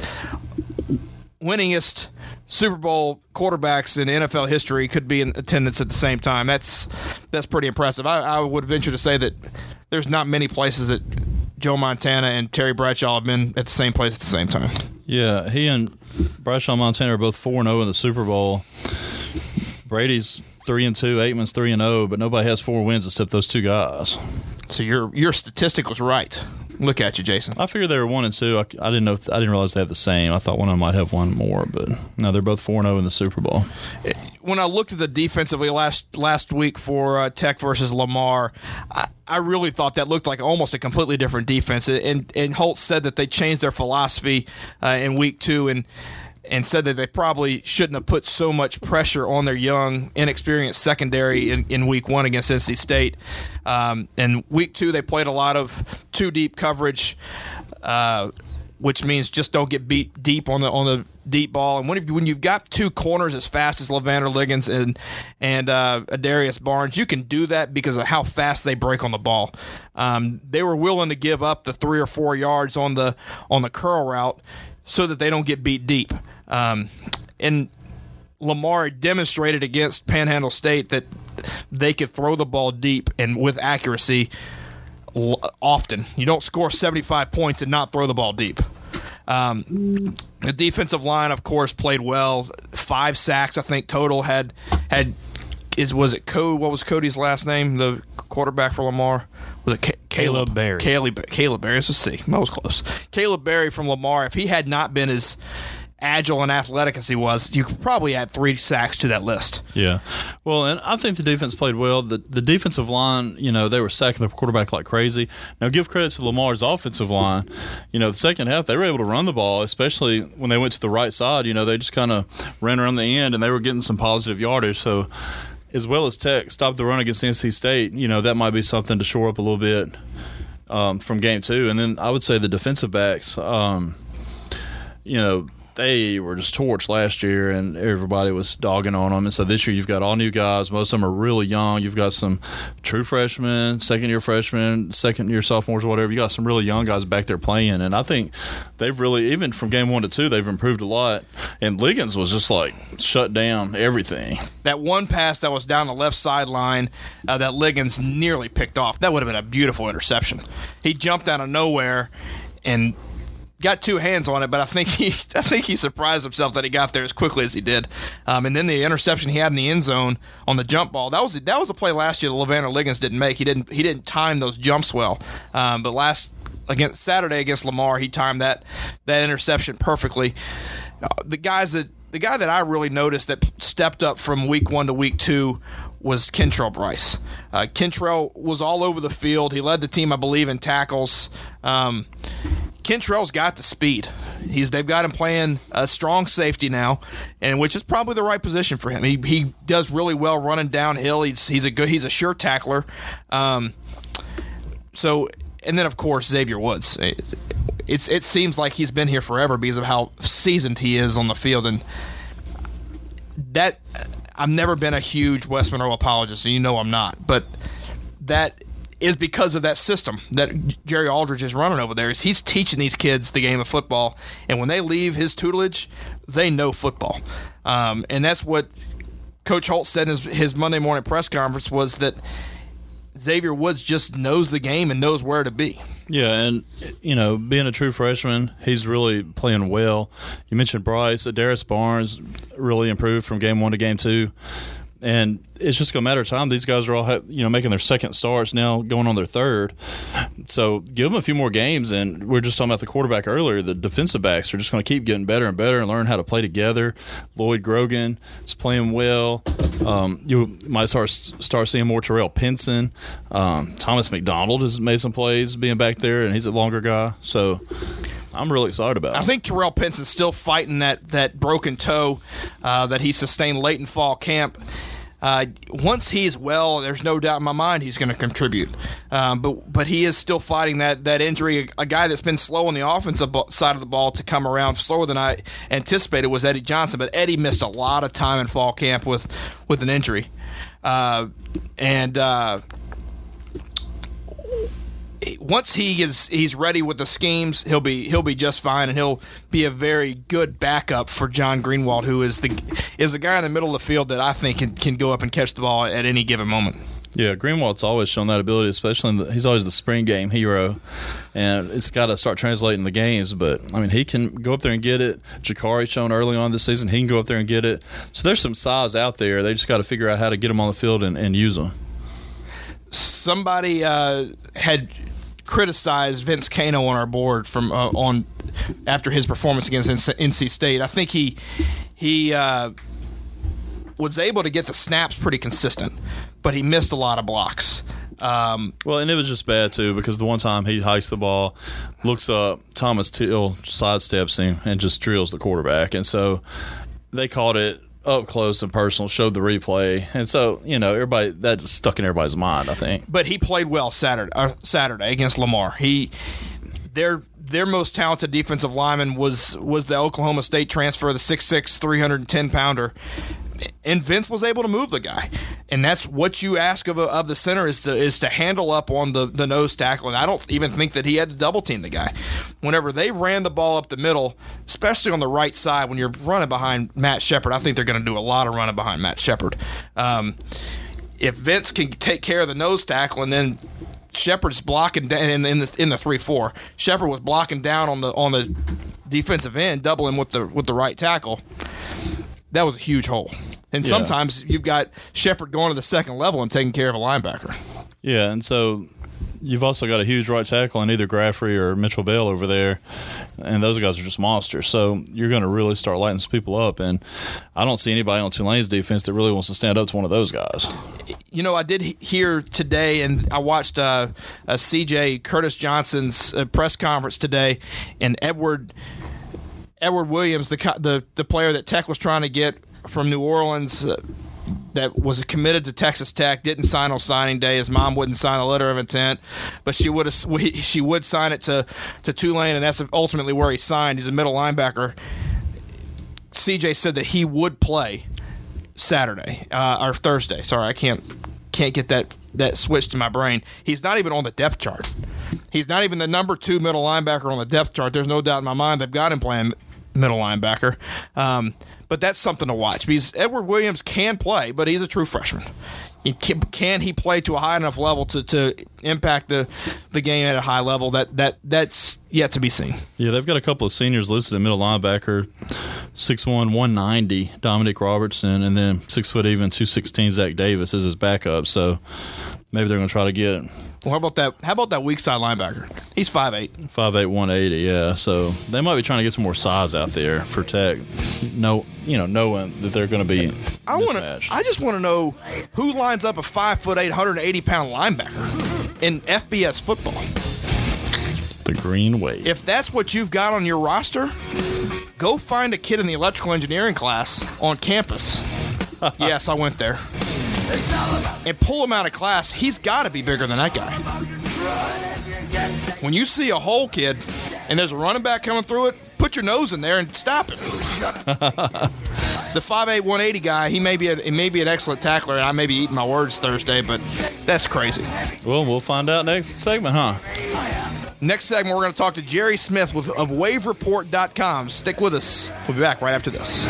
winningest Super Bowl quarterbacks in NFL history could be in attendance at the same time. That's pretty impressive. I would venture to say that there's not many places that Joe Montana and Terry Bradshaw have been at the same place at the same time. Yeah, he and Bradshaw Montana are both 4-0 in the Super Bowl. Brady's 3-2, Aikman's 3-0, but nobody has 4 wins except those two guys. So your statistic was right. Look at you, Jason. I figured they were 1-2. I didn't realize they had the same. I thought one of them might have one more, but no, they're both 4-0 in the Super Bowl. When I looked at the defensively last week for Tech versus Lamar, I really thought that looked like almost a completely different defense. And Holt said that they changed their philosophy in week 2 and said that they probably shouldn't have put so much pressure on their young, inexperienced secondary in week 1 against NC State. In week 2, they played a lot of 2-deep coverage, which means just don't get beat deep on the deep ball. And when you've got 2 corners as fast as Levander Liggins and Adarius Barnes, you can do that because of how fast they break on the ball. They were willing to give up the 3 or 4 yards on the curl route so that they don't get beat deep. And Lamar demonstrated against Panhandle State that they could throw the ball deep and with accuracy often. You don't score 75 points and not throw the ball deep. The defensive line, of course, played well. 5 sacks, I think, total. Was it Code? What was Cody's last name? The quarterback for Lamar? Was it Caleb Berry? Caleb Berry. Let's see. That was close. Caleb Berry from Lamar. If he had not been as agile and athletic as he was, you could probably add 3 sacks to that list. Yeah. Well, and I think the defense played well. The defensive line, they were sacking the quarterback like crazy. Now, give credit to Lamar's offensive line. The second half, they were able to run the ball, especially when they went to the right side. They just kind of ran around the end, and they were getting some positive yardage. So, as well as Tech stopped the run against NC State, that might be something to shore up a little bit from game 2. And then I would say the defensive backs, they were just torched last year, and everybody was dogging on them. And so this year you've got all new guys. Most of them are really young. You've got some true freshmen, second-year freshmen, second-year sophomores or whatever. You got some really young guys back there playing. And I think they've really, even from game 1 to 2, they've improved a lot. And Liggins was just like shut down everything. That one pass that was down the left sideline that Liggins nearly picked off, that would have been a beautiful interception. He jumped out of nowhere and got 2 hands on it, but I think he surprised himself that he got there as quickly as he did. And then the interception he had in the end zone on the jump ball, that was a play last year that Levander Liggins didn't make. He didn't time those jumps well. But Saturday against Lamar, he timed that interception perfectly. The guy that I really noticed that stepped up from week 1 to week 2 was Kentrell Bryce. Kentrell was all over the field. He led the team, I believe, in tackles. Kentrell's got the speed. They've got him playing a strong safety now, and which is probably the right position for him. He does really well running downhill. He's a sure tackler. And then of course Xavier Woods. It seems like he's been here forever because of how seasoned he is on the field, and that I've never been a huge West Monroe apologist, and you know I'm not, but that is because of that system that Jerry Aldridge is running over there. He's teaching these kids the game of football, and when they leave his tutelage, they know football. And that's what Coach Holt said in his Monday morning press conference, was that Xavier Woods just knows the game and knows where to be. Yeah, and, being a true freshman, he's really playing well. You mentioned Bryce. Darius Barnes really improved from game 1 to game 2. And it's just going to matter of time. These guys are all, making their second starts now, going on their third. So give them a few more games. And we were just talking about the quarterback earlier. The defensive backs are just going to keep getting better and better and learn how to play together. Lloyd Grogan is playing well. You might start seeing more Terrell Pinson. Thomas McDonald has made some plays being back there, and he's a longer guy. So I'm really excited about it. I think Terrell Pinson's still fighting that broken toe that he sustained late in fall camp. Once he's well, there's no doubt in my mind he's going to contribute. But he is still fighting that injury. A guy that's been slow on the offensive side of the ball to come around slower than I anticipated was Eddie Johnson. But Eddie missed a lot of time in fall camp with an injury. Once he's ready with the schemes, he'll be just fine, and he'll be a very good backup for John Greenwald, who is the guy in the middle of the field that I think can go up and catch the ball at any given moment. Yeah, Greenwald's always shown that ability, especially he's always the spring game hero, and it's got to start translating the games. But he can go up there and get it. Jakari's shown early on this season he can go up there and get it. So there's some size out there. They just got to figure out how to get them on the field and use them. Somebody had criticized Vince Cano on our board from after his performance against NC State. I think he was able to get the snaps pretty consistent, but he missed a lot of blocks. And it was just bad too, because the one time he hikes the ball, looks up, Thomas Till sidesteps him and just drills the quarterback, and so they called it up close and personal, showed the replay, and so everybody, that stuck in everybody's mind, I think. But he played well Saturday against Lamar. Their most talented defensive lineman was the Oklahoma State transfer, the 6'6", 310-pounder, and Vince was able to move the guy, and that's what you ask of the center is to handle up on the nose tackle. And I don't even think that he had to double team the guy. Whenever they ran the ball up the middle, especially on the right side, when you're running behind Matt Shepard, I think they're going to do a lot of running behind Matt Shepard. If Vince can take care of the nose tackle, and then Shepard's blocking down in the 3-4, Shepard was blocking down on the defensive end, doubling with the right tackle. That was a huge hole. And sometimes you've got Shepard going to the second level and taking care of a linebacker. Yeah, and so you've also got a huge right tackle in either Graffrey or Mitchell Bell over there, and those guys are just monsters. So you're going to really start lighting some people up, and I don't see anybody on Tulane's defense that really wants to stand up to one of those guys. I did hear today, and I watched CJ Curtis Johnson's press conference today, and Edward Williams, the player that Tech was trying to get from New Orleans, that was committed to Texas Tech, didn't sign on signing day. His mom wouldn't sign a letter of intent, but she would sign it to Tulane, and that's ultimately where he signed. He's a middle linebacker. CJ said that he would play Saturday or Thursday. Sorry, I can't get that switched in my brain. He's not even on the depth chart. He's not even the number 2 middle linebacker on the depth chart. There's no doubt in my mind they've got him playing middle linebacker. But that's something to watch, because Edward Williams can play, but he's a true freshman. Can he play to a high enough level to impact the game at a high level? That's yet to be seen. Yeah, they've got a couple of seniors listed at middle linebacker, 6'1", 190, Dominic Robertson, and then 6 foot even, 216, Zach Davis is his backup. So maybe they're going to try to get. Well, how about that weak side linebacker? He's 5'8". 5'8", 180, yeah. So they might be trying to get some more size out there for Tech. Knowing that they're going to be mismatched. I just want to know who lines up a 5'8", 180-pound linebacker in FBS football. The Green Wave. If that's what you've got on your roster, go find a kid in the electrical engineering class on campus. Yes, I went there. And pull him out of class. He's got to be bigger than that guy. When you see a whole kid and there's a running back coming through it, put your nose in there and stop him. The 5'8", 180 guy, he may be an excellent tackler, and I may be eating my words Thursday, but that's crazy. Well, we'll find out next segment, huh? Next segment, we're going to talk to Jerry Smith of WaveReport.com. Stick with us. We'll be back right after this.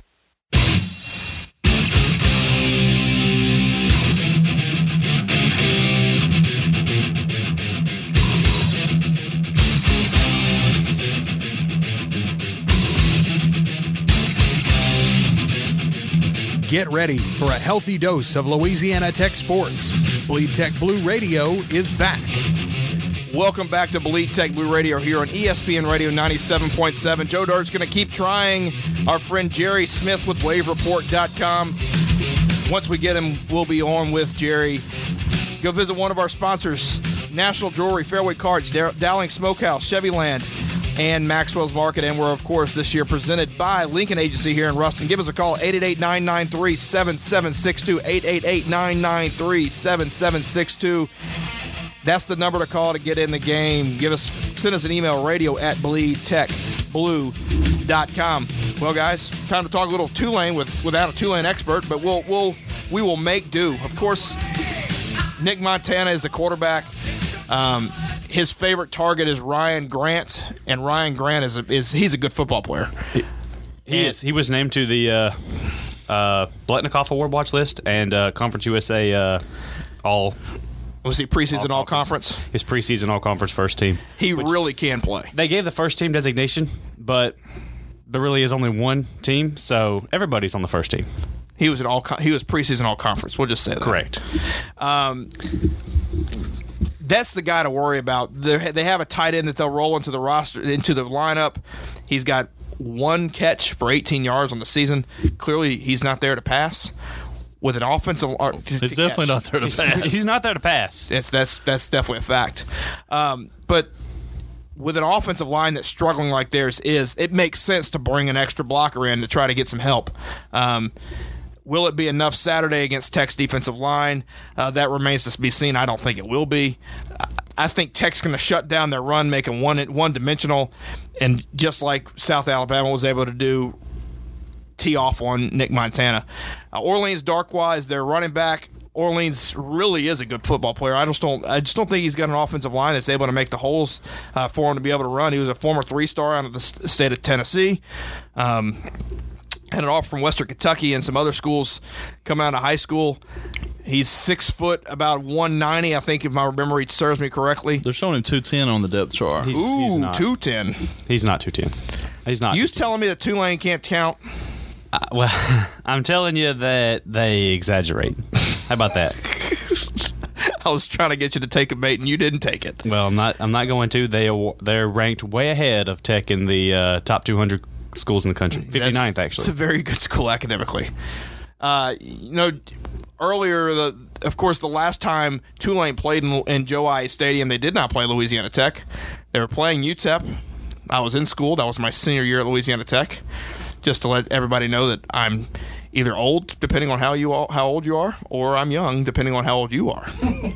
Get ready for a healthy dose of Louisiana Tech sports. Bleed Tech Blue Radio is back. Welcome back to Bleed Tech Blue Radio here on ESPN Radio 97.7. Joe Dirt's going to keep trying our friend Jerry Smith with WaveReport.com. Once we get him, we'll be on with Jerry. Go visit one of our sponsors, National Jewelry, Fairway Cards, Dowling Smokehouse, Chevy Land, and Maxwell's Market. And we're, of course, this year presented by Lincoln Agency here in Ruston. Give us a call, 888-993-7762, 888-993-7762. That's the number to call to get in the game. Send us an email, radio@bleedtechblue.com. Well, guys, time to talk a little Tulane without a Tulane expert, but we will make do. Of course, Nick Montana is the quarterback. His favorite target is Ryan Grant, and Ryan Grant he's a good football player. He is. He was named to the Blutnikoff Award watch list and Conference USA all. Was he preseason all conference? His preseason all conference first team. He really can play. They gave the first team designation, but there really is only one team, so everybody's on the first team. He was preseason all conference. We'll just say that. Correct. That's the guy to worry about. They have a tight end that they'll roll into the lineup. He's got one catch for 18 yards on the season. Clearly, he's not there to pass. With an offensive, he's definitely not there to pass. He's not there to pass. That's definitely a fact. But with an offensive line that's struggling like theirs is, it makes sense to bring an extra blocker in to try to get some help. Will it be enough Saturday against Tech's defensive line? That remains to be seen. I don't think it will be. I think Tech's going to shut down their run, make them one-dimensional, and just like South Alabama was able to do, tee off on Nick Montana. Orleans Darkwa is their running back. Orleans really is a good football player. I just don't think he's got an offensive line that's able to make the holes for him to be able to run. He was a former 3-star out of the state of Tennessee. Had it off from Western Kentucky and some other schools coming out of high school. He's 6 foot, about 190, I think, if my memory serves me correctly. They're showing him 210 on the depth chart. He's not 210. He's not 210. He's not. You telling me that Tulane can't count? Well, I'm telling you that they exaggerate. How about that? I was trying to get you to take a bait, and you didn't take it. Well, I'm not going to. They're ranked way ahead of Tech in the top 200 schools in the country. 59th, actually. It's a very good school academically. Earlier, of course, the last time Tulane played in Joe I. Stadium, they did not play Louisiana Tech. They were playing UTEP. I was in school. That was my senior year at Louisiana Tech. Just to let everybody know that I'm either old, depending on how old you are, or I'm young, depending on how old you are.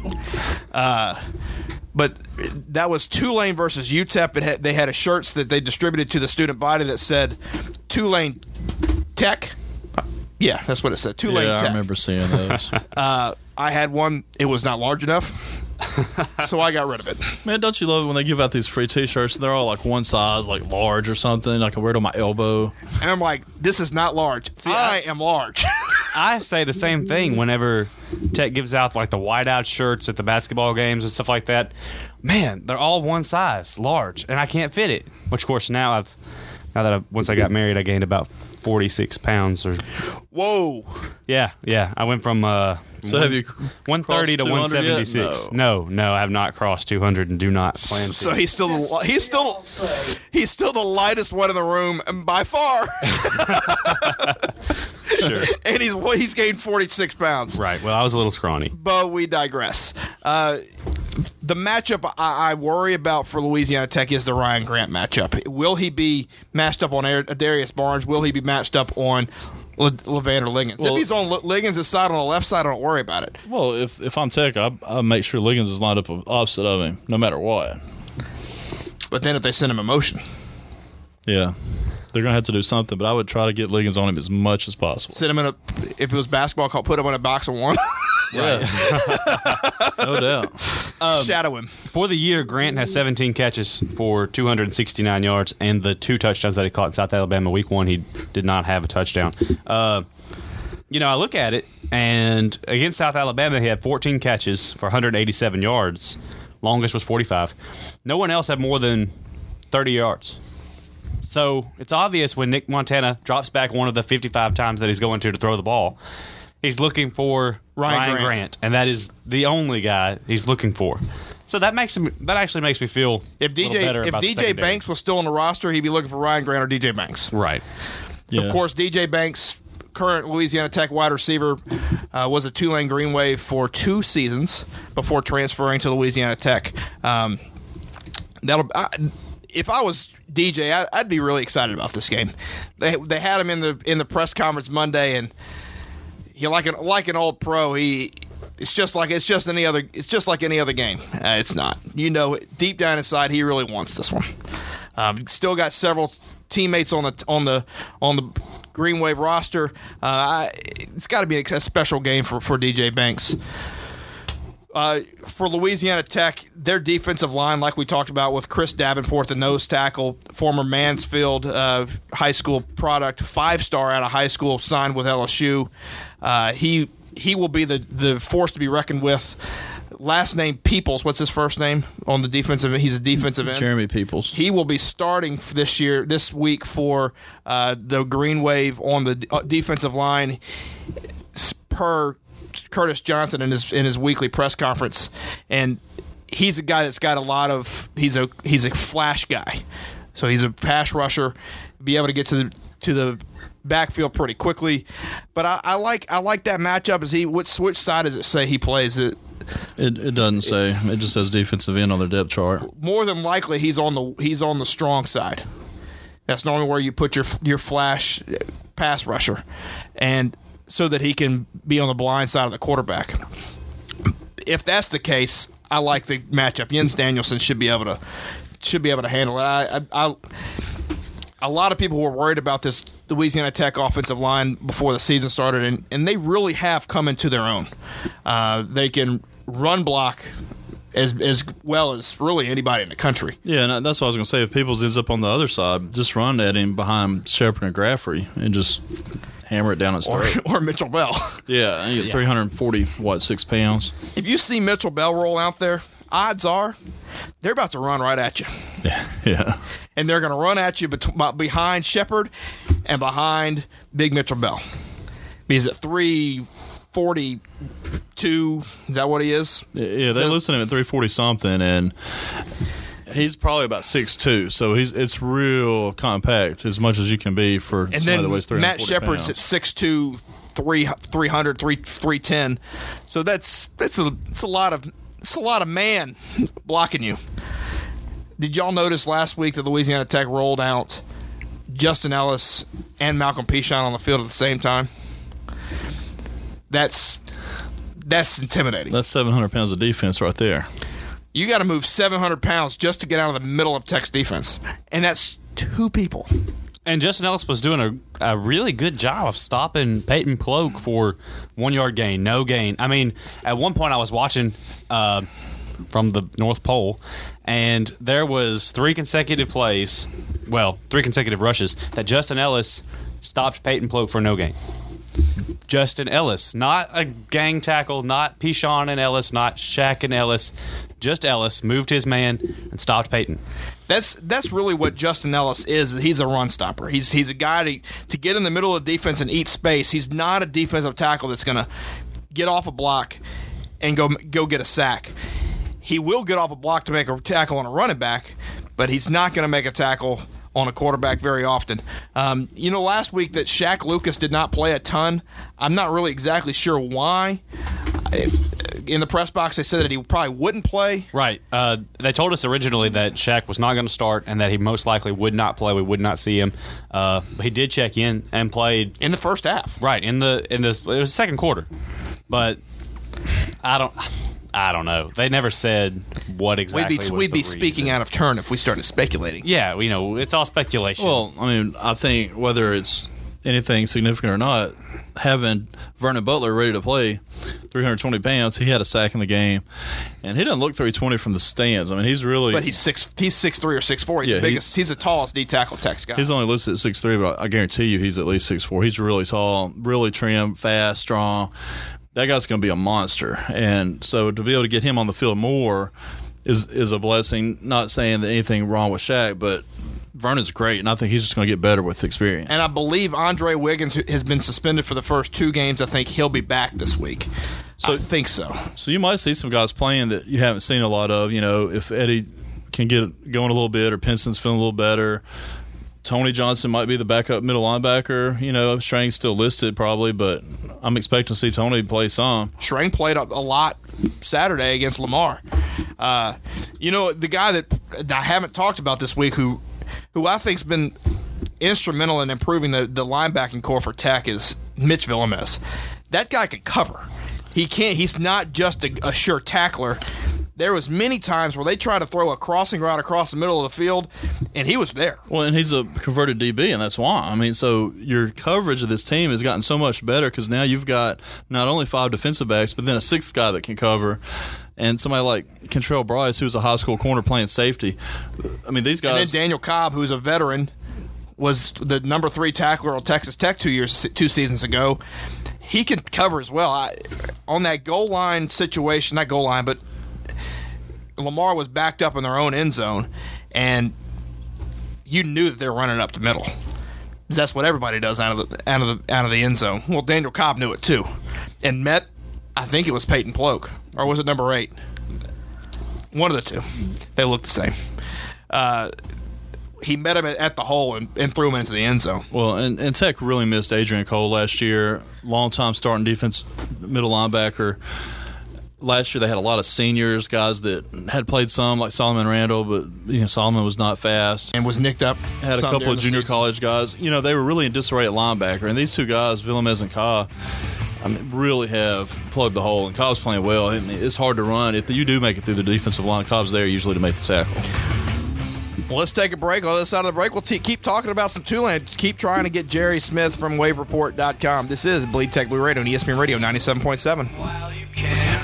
But that was Tulane versus UTEP. They had shirts that they distributed to the student body that said Tulane Tech. Yeah, that's what it said. Tulane Tech. I remember seeing those. I had one. It was not large enough, so I got rid of it. Man, don't you love it when they give out these free T-shirts? They're all like one size, like large or something. I can wear it on my elbow. And I'm like, this is not large. I am large. I say the same thing whenever Tech gives out like the whiteout shirts at the basketball games and stuff like that. Man, they're all one size, large, and I can't fit it. Which, of course, once I got married, I gained about 46 pounds. Whoa. Yeah. I went from So have you 130 to 176? No, I have not crossed 200 and do not plan to. So he's still the lightest one in the room by far. Sure. And he's gained 46 pounds. Right. Well, I was a little scrawny. But we digress. The matchup I worry about for Louisiana Tech is the Ryan Grant matchup. Will he be matched up on Darius Barnes? Will he be matched up on Levander Liggins? If he's on Liggins' side on the left side, I don't worry about it. Well, if I'm Tech, I make sure Liggins is lined up opposite of him, no matter what. But then if they send him a motion, Yeah. They're going to have to do something, but I would try to get Liggins on him as much as possible. send him in if it was basketball, put him in a box of one, No doubt. shadow him. For the year, Grant has 17 catches for 269 yards, and the 2 touchdowns that he caught in South Alabama Week 1, he did not have a touchdown. I look at it, and against South Alabama, he had 14 catches for 187 yards. Longest was 45. No one else had more than 30 yards. So it's obvious when Nick Montana drops back one of the 55 times that he's going to throw the ball, he's looking for Ryan Grant, and that is the only guy he's looking for. So that actually makes me feel If a little better about the DJ secondary. Banks was still on the roster, he'd be looking for Ryan Grant or DJ Banks. Right. Yeah. Of course, DJ Banks, current Louisiana Tech wide receiver, was a Tulane Green Wave for 2 seasons before transferring to Louisiana Tech. If I was DJ, I'd be really excited about this game. They had him in the press conference Monday, and he like an old pro. It's just like any other game. It's not. Deep down inside, he really wants this one. Still got several teammates on the Green Wave roster. It's got to be a special game for DJ Banks. For Louisiana Tech, their defensive line, like we talked about with Chris Davenport, the nose tackle, former Mansfield high school product, 5-star out of high school, signed with LSU. He will be the force to be reckoned with. Last name Peoples. What's his first name on the defensive end? He's a defensive end. Jeremy Peoples. He will be starting this week for the Green Wave on the defensive line per Curtis Johnson in his weekly press conference, and he's a guy that's got a lot of he's a flash guy, so he's a pass rusher, be able to get to the backfield pretty quickly. But I like that matchup. Which side does it say he plays? It doesn't say. It just says defensive end on their depth chart. More than likely, he's on the strong side. That's normally where you put your flash pass rusher, and so that he can be on the blind side of the quarterback. If that's the case, I like the matchup. Jens Danielson should be able to handle it. A lot of people were worried about this Louisiana Tech offensive line before the season started, and they really have come into their own. They can run block as well as really anybody in the country. Yeah, and that's what I was going to say. If Peoples ends up on the other side, just run at him behind Shepard and Graffrey and just hammer it down his throat. Or Mitchell Bell. Yeah, you get 346 pounds. If you see Mitchell Bell roll out there, odds are they're about to run right at you. Yeah. And they're going to run at you behind Shepard and behind Big Mitchell Bell. He's at 342. Is that what he is? Yeah, they listed him at 340-something, and he's probably about 6'2", so it's real compact, as much as you can be for somebody that weighs 340 Matt Shepard's pounds. at 6'2", 300, 310. So it's a lot of man blocking you. Did y'all notice last week that Louisiana Tech rolled out Justin Ellis and Malcolm Pichon on the field at the same time? That's intimidating. That's 700 pounds of defense right there. You got to move 700 pounds just to get out of the middle of Tech's defense, and that's 2 people. And Justin Ellis was doing a really good job of stopping Peyton Cloak for 1-yard gain, no gain. I mean, at one point I was watching from the North Pole, and there was 3 consecutive rushes that Justin Ellis stopped Peyton Cloak for no gain. Justin Ellis, not a gang tackle, not Pichon and Ellis, not Shaq and Ellis. Just Ellis moved his man and stopped Peyton. That's really what Justin Ellis is. He's a run stopper. He's a guy to get in the middle of the defense and eat space. He's not a defensive tackle that's going to get off a block and go get a sack. He will get off a block to make a tackle on a running back, but he's not going to make a tackle on a quarterback very often. Last week that Shaq Lucas did not play a ton. I'm not really exactly sure why. In the press box, they said that he probably wouldn't play. Right. They told us originally that Shaq was not going to start and that he most likely would not play. We would not see him. But he did check in and played In the first half. Right. It was the second quarter. But I I don't know. They never said what exactly. We'd be speaking out of turn if we started speculating. Yeah, it's all speculation. Well, I mean, I think whether it's anything significant or not, having Vernon Butler ready to play 320 pounds, he had a sack in the game, and he doesn't look 320 from the stands. I mean, he's really... But he's 6'3" or 6'4". He's the biggest. He's the tallest D-tackle Tex guy. He's only listed at 6'3", but I guarantee you he's at least 6'4". He's really tall, really trim, fast, strong. That guy's going to be a monster. And so to be able to get him on the field more is a blessing. Not saying that anything wrong with Shaq, but Vernon's great, and I think he's just going to get better with experience. And I believe Andre Wiggins has been suspended for the first 2 games. I think he'll be back this week. I think so. So you might see some guys playing that you haven't seen a lot of. You know, if Eddie can get going a little bit, or Pinson's feeling a little better. Tony Johnson might be the backup middle linebacker. You know, Strang's still listed probably, but I'm expecting to see Tony play some. Strang played a lot Saturday against Lamar. You know, the guy that I haven't talked about this week who I think's been instrumental in improving the linebacking core for Tech is Mitch Villamez. That guy can cover. He's not just a sure tackler. There was many times where they tried to throw a crossing route across the middle of the field, and he was there. Well, and he's a converted DB, and that's why. I mean, so your coverage of this team has gotten so much better because now you've got not only 5 defensive backs, but then a 6th guy that can cover. And somebody like Kentrell Bryce, who's a high school corner playing safety. I mean, these guys. And then Daniel Cobb, who's a veteran, was the number 3 tackler on Texas Tech 2 seasons ago. He can cover as well. On that goal line situation, not goal line, but Lamar was backed up in their own end zone, and you knew that they were running up the middle. That's what everybody does out of the end zone. Well, Daniel Cobb knew it too, and met. I think it was Peyton Ploke, or was it number 8? One of the two. They looked the same. He met him at the hole and threw him into the end zone. Well, and Tech really missed Adrian Cole last year. Long-time starting defense middle linebacker. Last year they had a lot of seniors, guys that had played some, like Solomon Randall, but Solomon was not fast. And was nicked up. Had a couple of junior college guys. You know, they were really in disarray at linebacker. And these 2 guys, Villamez and Cobb, really have plugged the hole. And Cobb's playing well. It's hard to run. If you do make it through the defensive line, Cobb's there usually to make the tackle. Well, let's take a break. On the other side of the break, we'll keep talking about some Tulane. Keep trying to get Jerry Smith from WaveReport.com. This is Bleed Tech Blue Radio on ESPN Radio 97.7. Well, you can.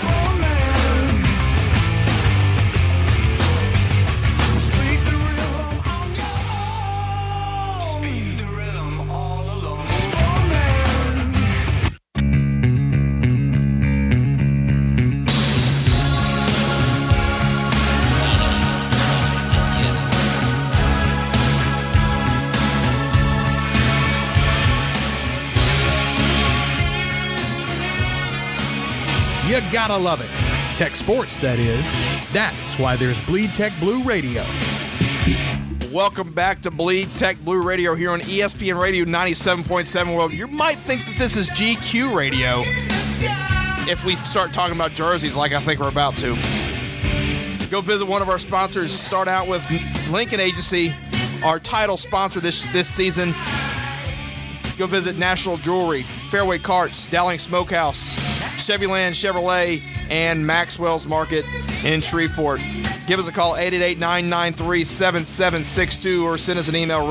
You gotta love it. Tech sports, that is. That's why there's Bleed Tech Blue Radio. Welcome back to Bleed Tech Blue Radio here on ESPN Radio 97.7 World. You might think that this is GQ Radio if we start talking about jerseys like I think we're about to. Go visit one of our sponsors. Start out with Lincoln Agency, our title sponsor this season. Go visit National Jewelry, Fairway Carts, Dowling Smokehouse, Chevyland Chevrolet, and Maxwell's Market in Shreveport. Give us a call, 888-993-7762, or send us an email,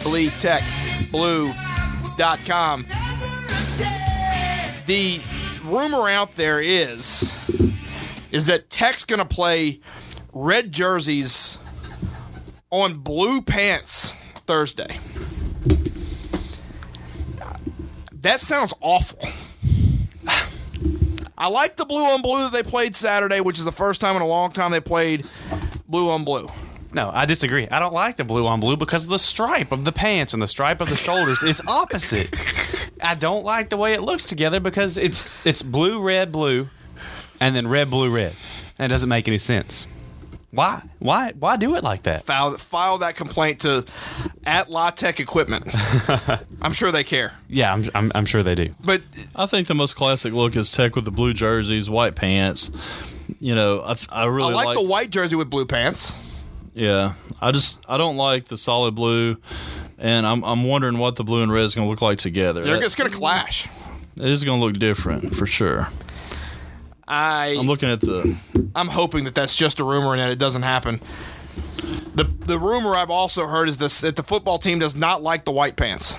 radio@bleedtechblue.com. The rumor out there is that Tech's going to play red jerseys on blue pants Thursday. That sounds awful. I like the blue on blue that they played Saturday, which is the first time in a long time they played blue on blue. No, I disagree. I don't like the blue on blue because the stripe of the pants and the stripe of the shoulders is opposite. I don't like the way it looks together because it's blue, red, blue, and then red, blue, red. That doesn't make any sense. Why? Why do it like that? File that complaint to @LaTech Equipment. I'm sure they care. Yeah, I'm sure they do. But I think the most classic look is Tech with the blue jerseys, white pants. You know, I really like the white jersey with blue pants. Yeah, I don't like the solid blue, and I'm wondering what the blue and red is going to look like together. It's going to clash. It is going to look different for sure. I'm looking at I'm hoping that that's just a rumor and that it doesn't happen. The rumor I've also heard is this, that the football team does not like the white pants.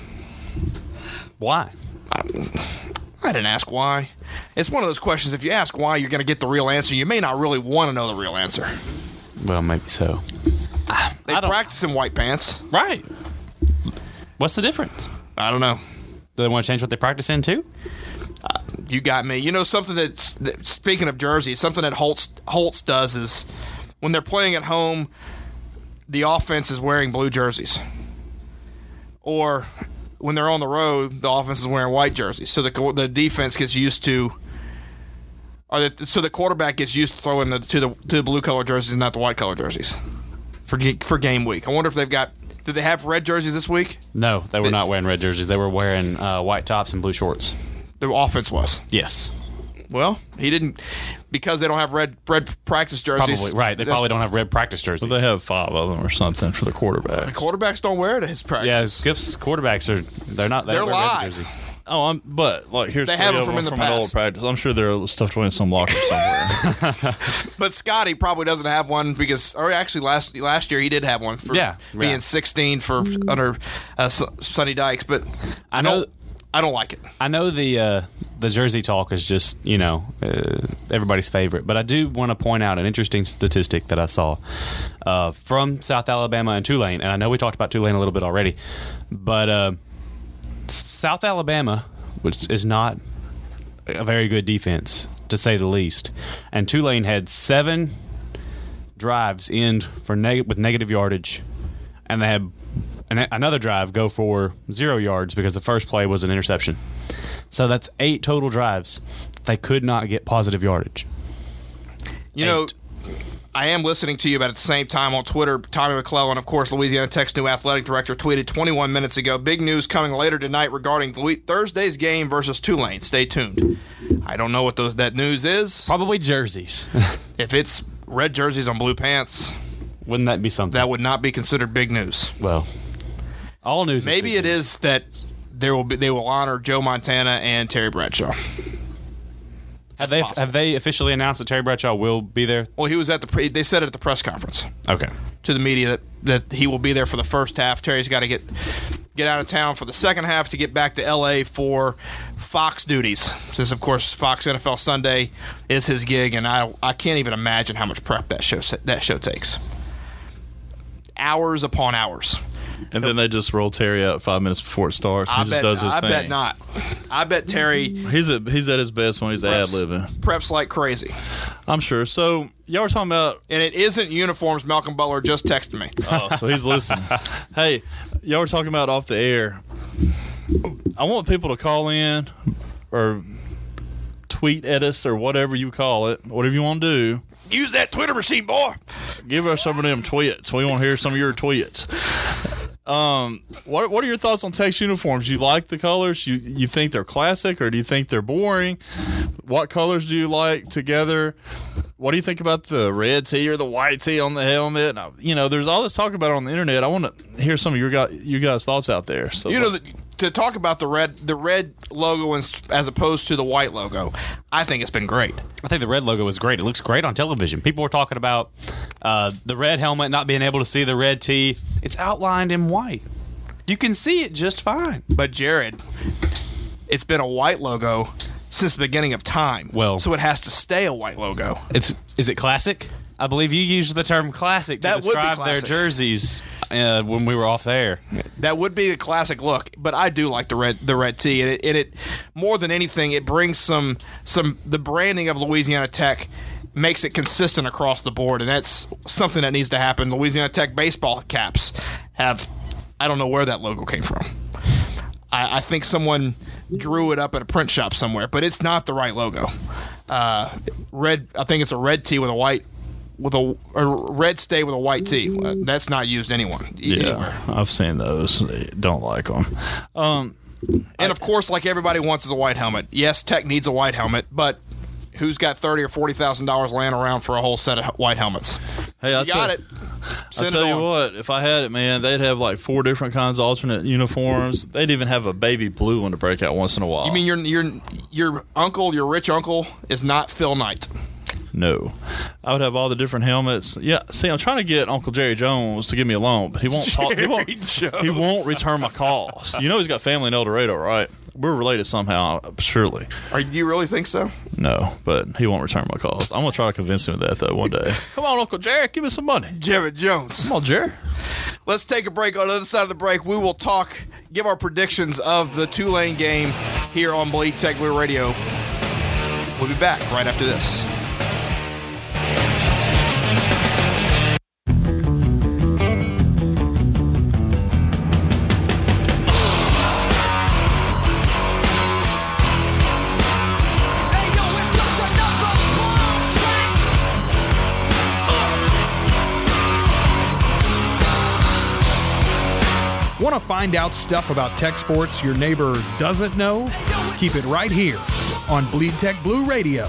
Why? I didn't ask why. It's one of those questions, if you ask why, you're going to get the real answer. You may not really want to know the real answer. Well, maybe so. They practice in white pants. Right. What's the difference? I don't know. Do they want to change what they practice in, too? You got me. You know, something that speaking of jerseys, something that Holtz does is when they're playing at home, the offense is wearing blue jerseys. Or when they're on the road, the offense is wearing white jerseys. So the defense gets used to, so the quarterback gets used to throwing to the blue color jerseys and not the white color jerseys for game week. I wonder if did they have red jerseys this week? No, they were not wearing red jerseys. They were wearing white tops and blue shorts. The offense was. Yes. Well, he didn't, because they don't have red practice jerseys. Probably, right. They probably don't have red practice jerseys. Well, they have 5 of them or something for the quarterbacks. The quarterbacks don't wear it at his practice. Yeah, Skip's quarterbacks they're not. They They're don't wear red live. jersey. Oh, but like here's They have them from in the an old past. practice. I'm sure they're stuffed away in some locker somewhere. But Scotty probably doesn't have one because, or actually last year he did have one for being 16 for under Sonny Dykes. But I don't like it. I know the jersey talk is just everybody's favorite, but I do want to point out an interesting statistic that I saw from South Alabama and Tulane, and I know we talked about Tulane a little bit already, but South Alabama, which is not a very good defense to say the least, and Tulane had 7 drives end with negative yardage, and they had another drive go for 0 yards because the first play was an interception. So that's 8 total drives. They could not get positive yardage. You know, I am listening to you, but at the same time on Twitter, Tommy McClellan, of course, Louisiana Tech's new athletic director, tweeted 21 minutes ago, big news coming later tonight regarding Thursday's game versus Tulane. Stay tuned. I don't know what that news is. Probably jerseys. If it's red jerseys on blue pants, wouldn't that be something? That would not be considered big news. Well, all news. Maybe it is that they will honor Joe Montana and Terry Bradshaw. Have they officially announced that Terry Bradshaw will be there? Well, he was they said it at the press conference. Okay. To the media that he will be there for the first half. Terry's got to get out of town for the second half to get back to L.A. for Fox duties. Since, of course, Fox NFL Sunday is his gig, and I can't even imagine how much prep that show takes. Hours upon hours. And then they just roll Terry out 5 minutes before it starts. He just does his thing. I bet not. I bet Terry... He's at his best when he's ad-libbing. Preps like crazy. I'm sure. So, y'all were talking about... And it isn't uniforms. Malcolm Butler just texted me. Oh, so he's listening. Hey, y'all were talking about off the air. I want people to call in or tweet at us or whatever you call it, whatever you want to do. Use that Twitter machine, boy. Give us some of them tweets. We want to hear some of your tweets. What are your thoughts on Tech's uniforms? You like the colors? You think they're classic, or do you think they're boring? What colors do you like together? What do you think about the red tee or the white tee on the helmet? There's all this talk about it on the internet. I want to hear some of your guys' thoughts out there. So to talk about the red logo as opposed to the white logo, I think it's been great. I think the red logo is great. It looks great on television. People were talking about the red helmet, not being able to see the red tee. It's outlined in white. You can see it just fine. But Jared, it's been a white logo since the beginning of time. Well, so it has to stay a white logo. Is it classic? I believe you used the term classic to describe their jerseys when we were off air. That would be a classic look, but I do like the red tee, and it more than anything, it brings the branding of Louisiana Tech makes it consistent across the board, and that's something that needs to happen. Louisiana Tech baseball caps have, I don't know where that logo came from. I think someone drew it up at a print shop somewhere, but it's not the right logo. Red, I think it's a red tee with a white. With a red stay with a white tee. That's not used anywhere. I've seen those. Don't like them. And of course, like everybody wants is a white helmet. Yes, Tech needs a white helmet, but who's got $30,000 or $40,000 laying around for a whole set of white helmets? Hey, you got it. Send I'll tell it you on. what, if I had it, man, they'd have like 4 different kinds of alternate uniforms. They'd even have a baby blue one to break out once in a while. You mean your uncle, your rich uncle, is not Phil Knight? No. I would have all the different helmets. Yeah, see, I'm trying to get Uncle Jerry Jones to give me a loan, but he won't talk. He won't return my calls. You know he's got family in El Dorado, right? We're related somehow, surely. Do you really think so? No, but he won't return my calls. I'm going to try to convince him of that, though, one day. Come on, Uncle Jerry, give me some money. Jerry Jones. Come on, Jerry. Let's take a break. On the other side of the break, we will give our predictions of the Tulane game here on Bleed Tech Blue Radio. We'll be back right after this. Want to find out stuff about tech sports your neighbor doesn't know? Keep it right here on Bleed Tech Blue Radio.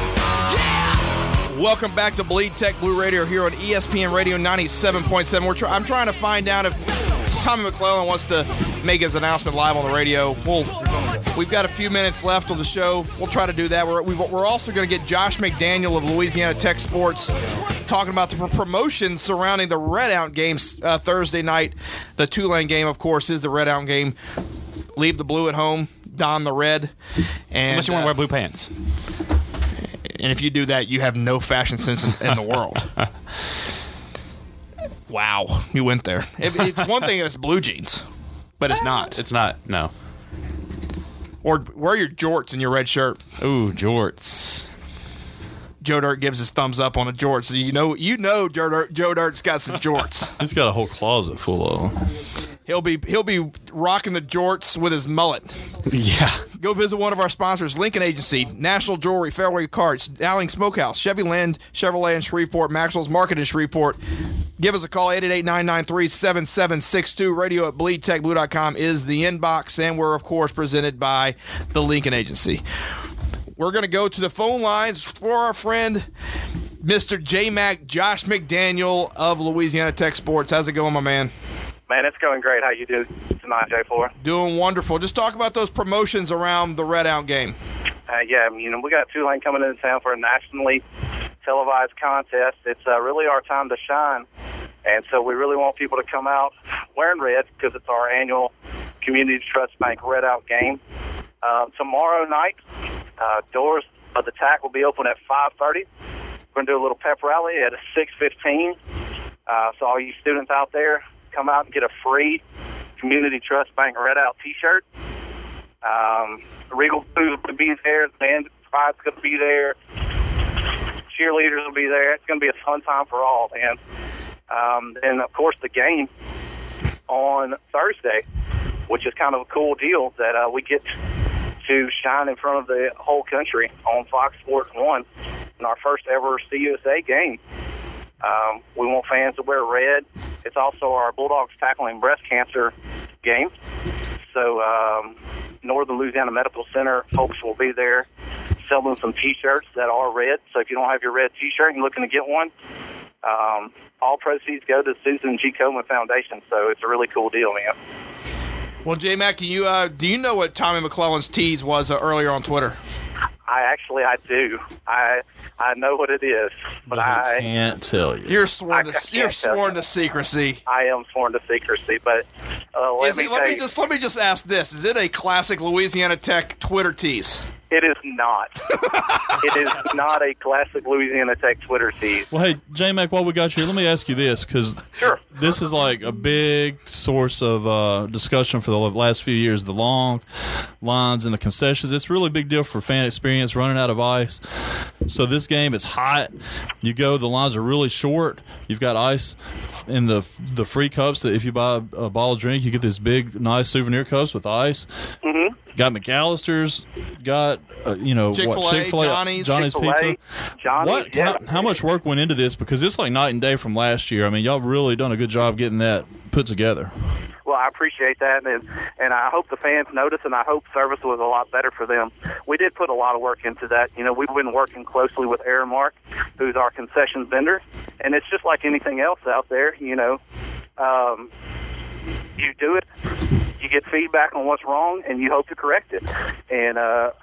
Welcome back to Bleed Tech Blue Radio here on ESPN Radio 97.7. I'm trying to find out if Tommy McClellan wants to make his announcement live on the radio. We've got a few minutes left of the show. We'll try to do that. We're also going to get Josh McDaniel of Louisiana Tech Sports talking about the promotions surrounding the Red Out games Thursday night. The Tulane game, of course, is the Red Out game. Leave the blue at home, don the red. And, Unless you want to wear blue pants. And if you do that, you have no fashion sense in the world. Wow, you went there. It's one thing that's blue jeans, but it's not. It's not, no. Or wear your jorts and your red shirt. Ooh, jorts. Joe Dirt gives his thumbs up on a jorts. So you know Joe Dirt's got some jorts. He's got a whole closet full of them. He'll be rocking the jorts with his mullet. Yeah. Go visit one of our sponsors, Lincoln Agency, National Jewelry, Fairway Carts, Dowling Smokehouse, Chevy Land, Chevrolet in Shreveport, Maxwell's Market in Shreveport. Give us a call, 888-993-7762. Radio at bleedtechblue.com is the inbox, and we're, of course, presented by the Lincoln Agency. We're going to go to the phone lines for our friend, Mr. J-Mac, Josh McDaniel of Louisiana Tech Sports. How's it going, my man? Man, it's going great. How you do tonight, J4? Doing wonderful. Just talk about those promotions around the Red Out game. Yeah, we got Tulane coming into town for a nationally televised contest. It's really our time to shine, and so we really want people to come out wearing red because it's our annual Community Trust Bank Red Out game. Tomorrow night, doors of the TAC will be open at 5:30. We're going to do a little pep rally at 6:15. So all you students out there, come out and get a free Community Trust Bank Red Out T-shirt. Regal Foods will be there. The band Pride's going to be there. Cheerleaders will be there. It's going to be a fun time for all. And then, of course, the game on Thursday, which is kind of a cool deal that we get to shine in front of the whole country on Fox Sports 1 in our first ever CUSA game. We want fans to wear red. It's also our Bulldogs tackling breast cancer game. So Northern Louisiana Medical Center folks will be there selling some T-shirts that are red. So if you don't have your red T-shirt and you're looking to get one, all proceeds go to the Susan G. Komen Foundation. So it's a really cool deal, man. Well, J-Mac, do you know what Tommy McClellan's tease was earlier on Twitter? I do. I know what it is, but I can't tell you. You're sworn to secrecy. I am sworn to secrecy, but let me just ask this: is it a classic Louisiana Tech Twitter tease? It is not. It is not a classic Louisiana Tech Twitter tease. Well, hey, J-Mac, while we got you, let me ask you this, because this is like a big source of discussion for the last few years, the long lines and the concessions. It's a really big deal for fan experience, running out of ice. So this game is hot. You go, the lines are really short. You've got ice in the free cups that if you buy a bottle of drink, you get this big, nice souvenir cups with ice. Mm-hmm. Got McAllister's, got Chick-fil-A, Johnny's Pizza. How much work went into this? Because it's like night and day from last year. I mean, y'all really done a good job getting that put together. Well, I appreciate that, and I hope the fans notice, and I hope service was a lot better for them. We did put a lot of work into that. You know, we've been working closely with Aramark, who's our concessions vendor, and it's just like anything else out there, you know. You do it, you get feedback on what's wrong, and you hope to correct it. And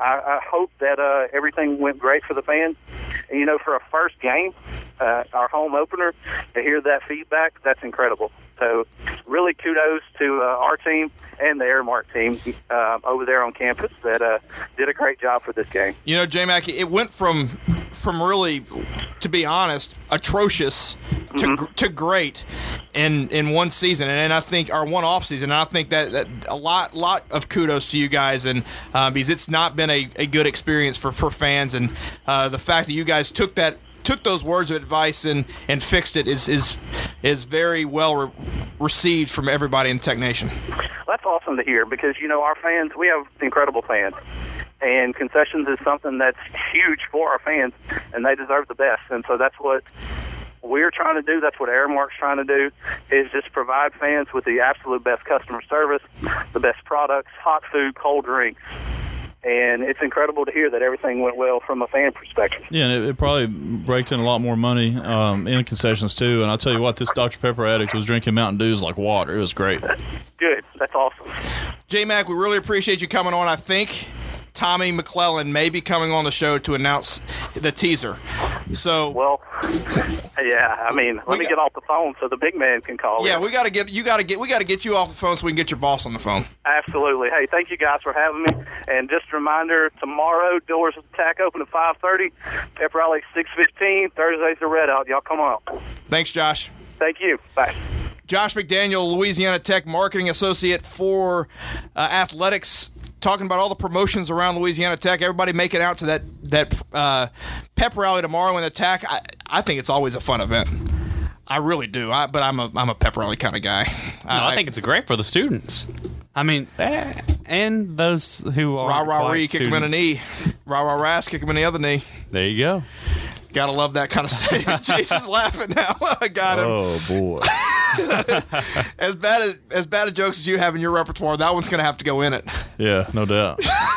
I hope that everything went great for the fans. And, you know, for a first game, our home opener, to hear that feedback, that's incredible. So really kudos to our team and the Aramark team over there on campus that did a great job for this game. You know, J-Mac, it went from really, to be honest, atrocious to great in one season, and I think, or one off season. And I think that a lot of kudos to you guys, and because it's not been a good experience for fans, and the fact that you guys took those words of advice and fixed it is very well received from everybody in Tech Nation. That's awesome to hear, because, you know, our fans, we have incredible fans. And concessions is something that's huge for our fans, and they deserve the best. And so that's what we're trying to do. That's what Aramark's trying to do, is just provide fans with the absolute best customer service, the best products, hot food, cold drinks. And it's incredible to hear that everything went well from a fan perspective. Yeah, and it probably breaks in a lot more money in concessions, too. And I'll tell you what, this Dr. Pepper addict was drinking Mountain Dews like water. It was great. Good. That's awesome. J-Mac, we really appreciate you coming on. I think Tommy McClellan may be coming on the show to announce the teaser. So, well, yeah. I mean, let me get off the phone so the big man can call. Yeah, in. we got to get you off the phone so we can get your boss on the phone. Absolutely. Hey, thank you guys for having me. And just a reminder: tomorrow doors of the TAC open at 5:30. Pep rally 6:15. Thursday's the red out. Y'all come on. Thanks, Josh. Thank you. Bye. Josh McDaniel, Louisiana Tech marketing associate for athletics, talking about all the promotions around Louisiana Tech. Everybody making out to that pep rally tomorrow in the TAC. I think it's always a fun event. I really do. But I'm a pep rally kind of guy. I think it's great for the students. I mean, and those who are rah-rah-ree, kick him in the knee. Rah-rah-ras, kick him in the other knee. There you go. Gotta love that kind of stuff. Jason's laughing now. I got him. Oh, boy. As bad a jokes as you have in your repertoire, that one's going to have to go in it. Yeah, no doubt.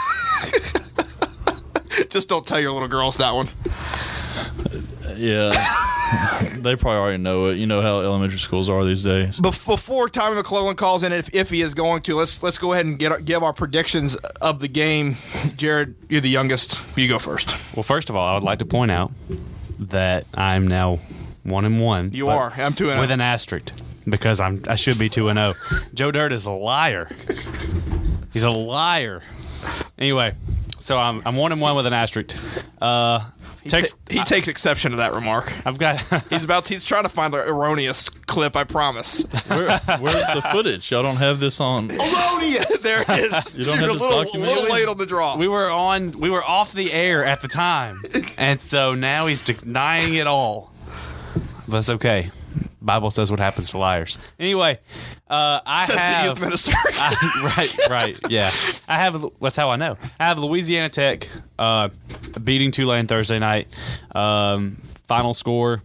Just don't tell your little girls that one. Yeah. They probably already know it. You know how elementary schools are these days. Before Tommy McClellan calls in, if he is going to, let's go ahead and give our predictions of the game. Jared, you're the youngest. You go first. Well, first of all, I would like to point out that I'm now 1-1. You are. I'm 2-0 with an asterisk, because I should be 2-0. Joe Dirt is a liar. He's a liar. Anyway, so I'm 1-1 with an asterisk. He takes exception to that remark. I've got. He's trying to find the erroneous clip. I promise. Where's the footage? Y'all don't have this on. Erroneous. There it is. You don't have this documented? A little late on the draw. We were off the air at the time, and so now he's denying it all. But it's okay. Bible says what happens to liars. Anyway, I says have the youth minister. right, yeah. I have. That's how I know. I have Louisiana Tech beating Tulane Thursday night. Final score.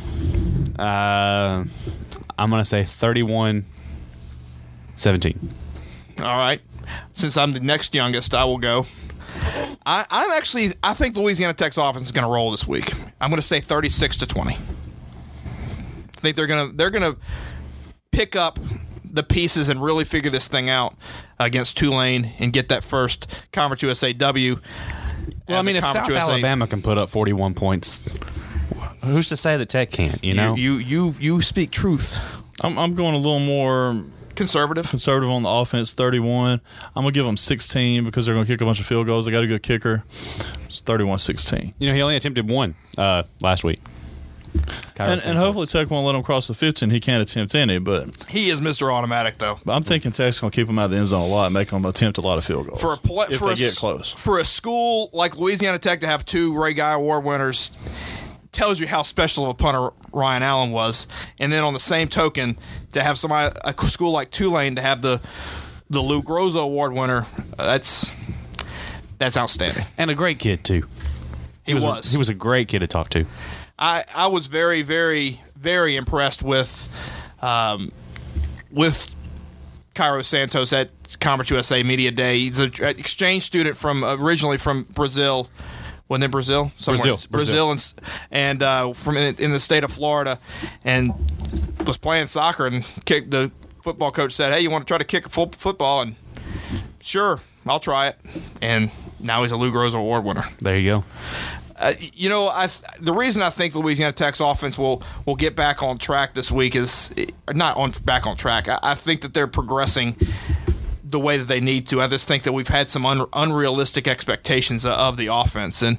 I'm gonna say 31-17. All right. Since I'm the next youngest, I will go. I think Louisiana Tech's offense is going to roll this week. I'm going to say 36-20. I think they're gonna pick up the pieces and really figure this thing out against Tulane and get that first Conference USA W. Well, I mean, if South Alabama can put up 41 points, who's to say that Tech can't? You know, you speak truth. I'm going a little more conservative on the offense. 31. I'm gonna give them 16 because they're gonna kick a bunch of field goals. They got a good kicker. It's 31-16. You know, he only attempted one last week. And hopefully Tech won't let him cross the 15. He can't attempt any, but he is Mr. Automatic, though. But I'm thinking Tech's going to keep him out of the end zone a lot and make him attempt a lot of field goals if they get close. For a school like Louisiana Tech to have 2 Ray Guy Award winners tells you how special of a punter Ryan Allen was. And then on the same token, to have a school like Tulane to have the Lou Groza Award winner, that's outstanding. And a great kid, too. He was a great kid to talk to. I was very, very, very impressed with Cairo Santos at Conference USA Media Day. He's an exchange student originally from Brazil. Wasn't it Brazil? Brazil, and from in the state of Florida, and was playing soccer. And the football coach said, "Hey, you want to try to kick a football?" And sure, I'll try it. And now he's a Lou Groza Award winner. There you go. The reason I think Louisiana Tech's offense will get back on track this week is not back on track. I think that they're progressing the way that they need to. I just think that we've had some unrealistic expectations of the offense, and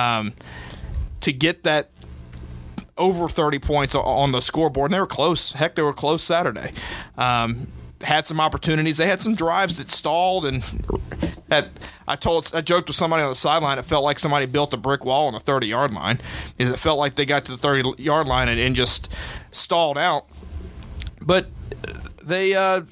to get that over 30 points on the scoreboard, and they were close. Heck, they were close Saturday. Had some opportunities. They had some drives that stalled, and I joked with somebody on the sideline. It felt like somebody built a brick wall on the 30-yard line. It felt like they got to the 30-yard line and just stalled out. But they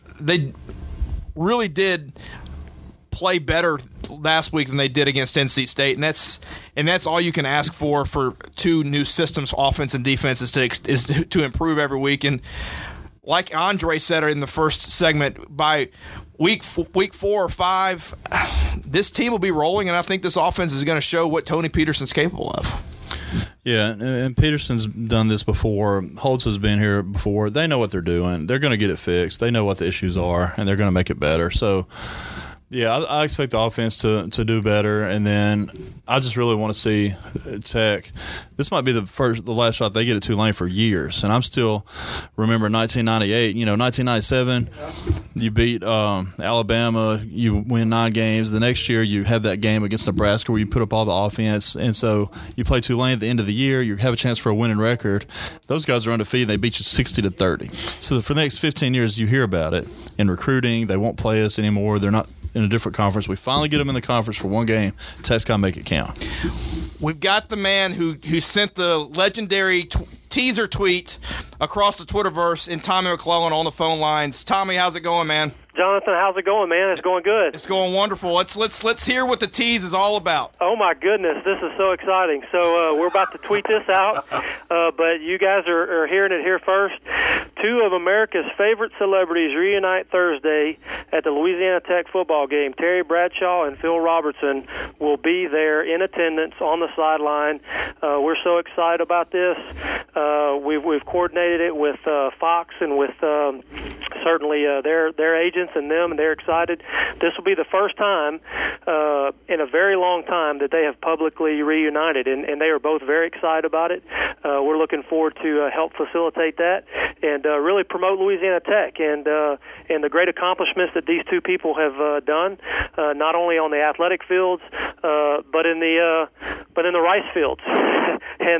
really did play better last week than they did against NC State, and that's all you can ask for two new systems, offense and defense, is to improve every week. And like Andre said in the first segment, by week 4 or 5, this team will be rolling, and I think this offense is going to show what Tony Peterson's capable of. Yeah, and Peterson's done this before. Holtz has been here before. They know what they're doing. They're going to get it fixed. They know what the issues are, and they're going to make it better. So, yeah, I expect the offense to do better, and then I just really want to see Tech. This might be the last shot they get at Tulane for years, and I'm still remember 1998. 1997, you beat Alabama, you win 9 games. The next year, you have that game against Nebraska where you put up all the offense, and so you play Tulane at the end of the year. You have a chance for a winning record. Those guys are undefeated. They beat you 60-30. So for the next 15 years, you hear about it in recruiting. They won't play us anymore. They're not in a different conference. We finally get them in the conference for one game. Tech's got to make it count. We've got the man who sent the legendary teaser tweet across the Twitterverse in Tommy McClellan on the phone lines. Tommy, how's it going, man? Jonathan, how's it going, man? It's going good. It's going wonderful. Let's hear what the tease is all about. Oh my goodness, this is so exciting. So we're about to tweet this out, but you guys are hearing it here first. 2 of America's favorite celebrities reunite Thursday at the Louisiana Tech football game. Terry Bradshaw and Phil Robertson will be there in attendance on the sideline. We're so excited about this. We've coordinated it with Fox and with certainly their agents and them, and they're excited. This will be the first time in a very long time that they have publicly reunited, and they are both very excited about it. We're looking forward to help facilitate that and really promote Louisiana Tech and the great accomplishments that these 2 people have done, not only on the athletic fields, but in the rice fields and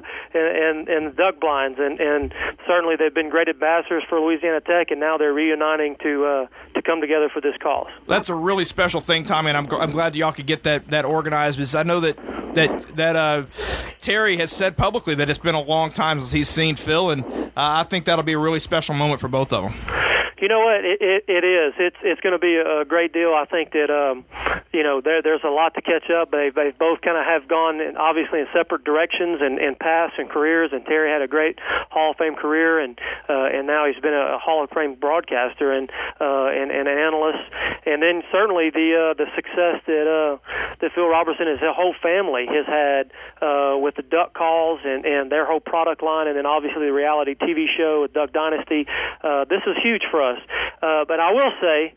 the duck blinds, and certainly they've been great ambassadors for Louisiana Tech, and now they're reuniting to come together for this cause. That's a really special thing, Tommy, and I'm glad y'all could get that organized, because I know that Terry has said publicly that it's been a long time since he's seen Phil, and I think that'll be a really special moment for both of them. You know what? It is. It's going to be a great deal. I think that there's a lot to catch up. They both kind of have gone obviously in separate directions and paths and careers. And Terry had a great Hall of Fame career, and now he's been a Hall of Fame broadcaster and an analyst. And then certainly the success that Phil Robertson and his whole family has had with the Duck Calls and their whole product line, and then obviously the reality TV show with Duck Dynasty. This is huge for us. But I will say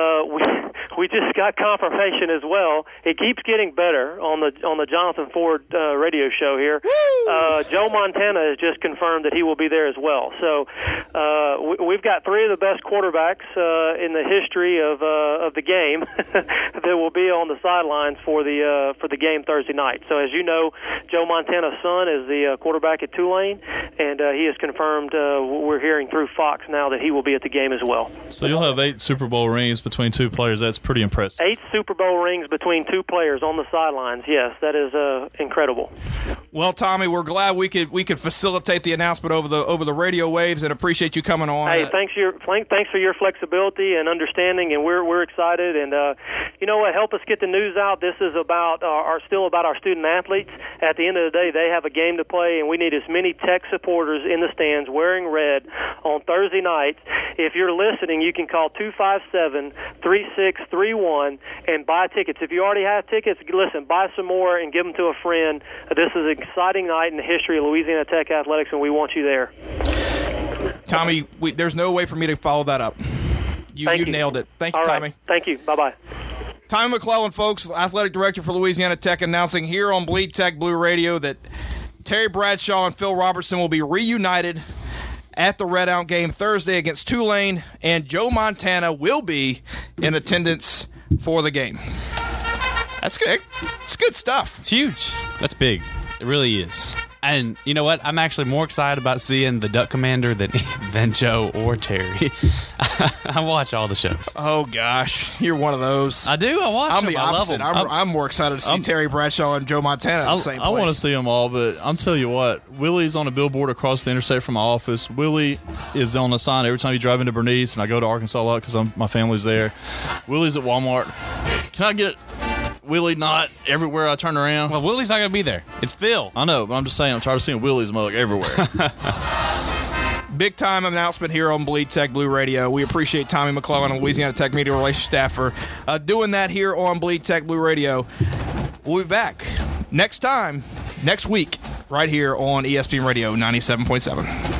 we just got confirmation as well. It keeps getting better on the Jonathan Ford radio show here. Joe Montana has just confirmed that he will be there as well. So we've got 3 of the best quarterbacks in the history of the game that will be on the sidelines for the game Thursday night. So as you know, Joe Montana's son is the quarterback at Tulane, and he has confirmed. We're hearing through Fox now that he will be at the game as well. So you'll have 8 Super Bowl rings between 2 players. That's pretty impressive. 8 Super Bowl rings between 2 players on the sidelines. Yes, that is incredible. Well, Tommy, we're glad we could facilitate the announcement over the radio waves, and appreciate you coming on. Hey, thanks for your flexibility and understanding, and we're excited. And you know what? Help us get the news out. This is about still about our student athletes. At the end of the day, they have a game to play, and we need as many Tech supporters in the stands wearing red on Thursday night. If you're listening, you can call 257-3631 and buy tickets. If you already have tickets, listen, buy some more and give them to a friend. This is an exciting night in the history of Louisiana Tech athletics, and we want you there. Tommy, there's no way for me to follow that up. You nailed it. Thank you, All right. Tommy. Thank you. Bye-bye. Tommy McClellan, folks, athletic director for Louisiana Tech, announcing here on Bleed Tech Blue Radio that Terry Bradshaw and Phil Robertson will be reunited at the Red Out game Thursday against Tulane, and Joe Montana will be in attendance for the game. That's good. It's good stuff. It's huge. That's big. It really is. And you know what? I'm actually more excited about seeing the Duck Commander than Joe or Terry. I watch all the shows. Oh, gosh. You're one of those. I do. I watch them. I'm the I love opposite. them. I'm more excited to see Terry Bradshaw and Joe Montana in the same place. I want to see them all, but I'm telling you what, Willie's on a billboard across the interstate from my office. Willie is on a sign every time you drive into Bernice, and I go to Arkansas a lot because my family's there. Willie's at Walmart. Can I get Willie not everywhere I turn around? Well, Willie's not going to be there. It's Phil. I know, but I'm just saying, I'm tired of seeing Willie's mug everywhere. Big time announcement here on Bleed Tech Blue Radio. We appreciate Tommy McClellan and Louisiana Tech Media Relations staff for doing that here on Bleed Tech Blue Radio. We'll be back next week, right here on ESPN Radio 97.7.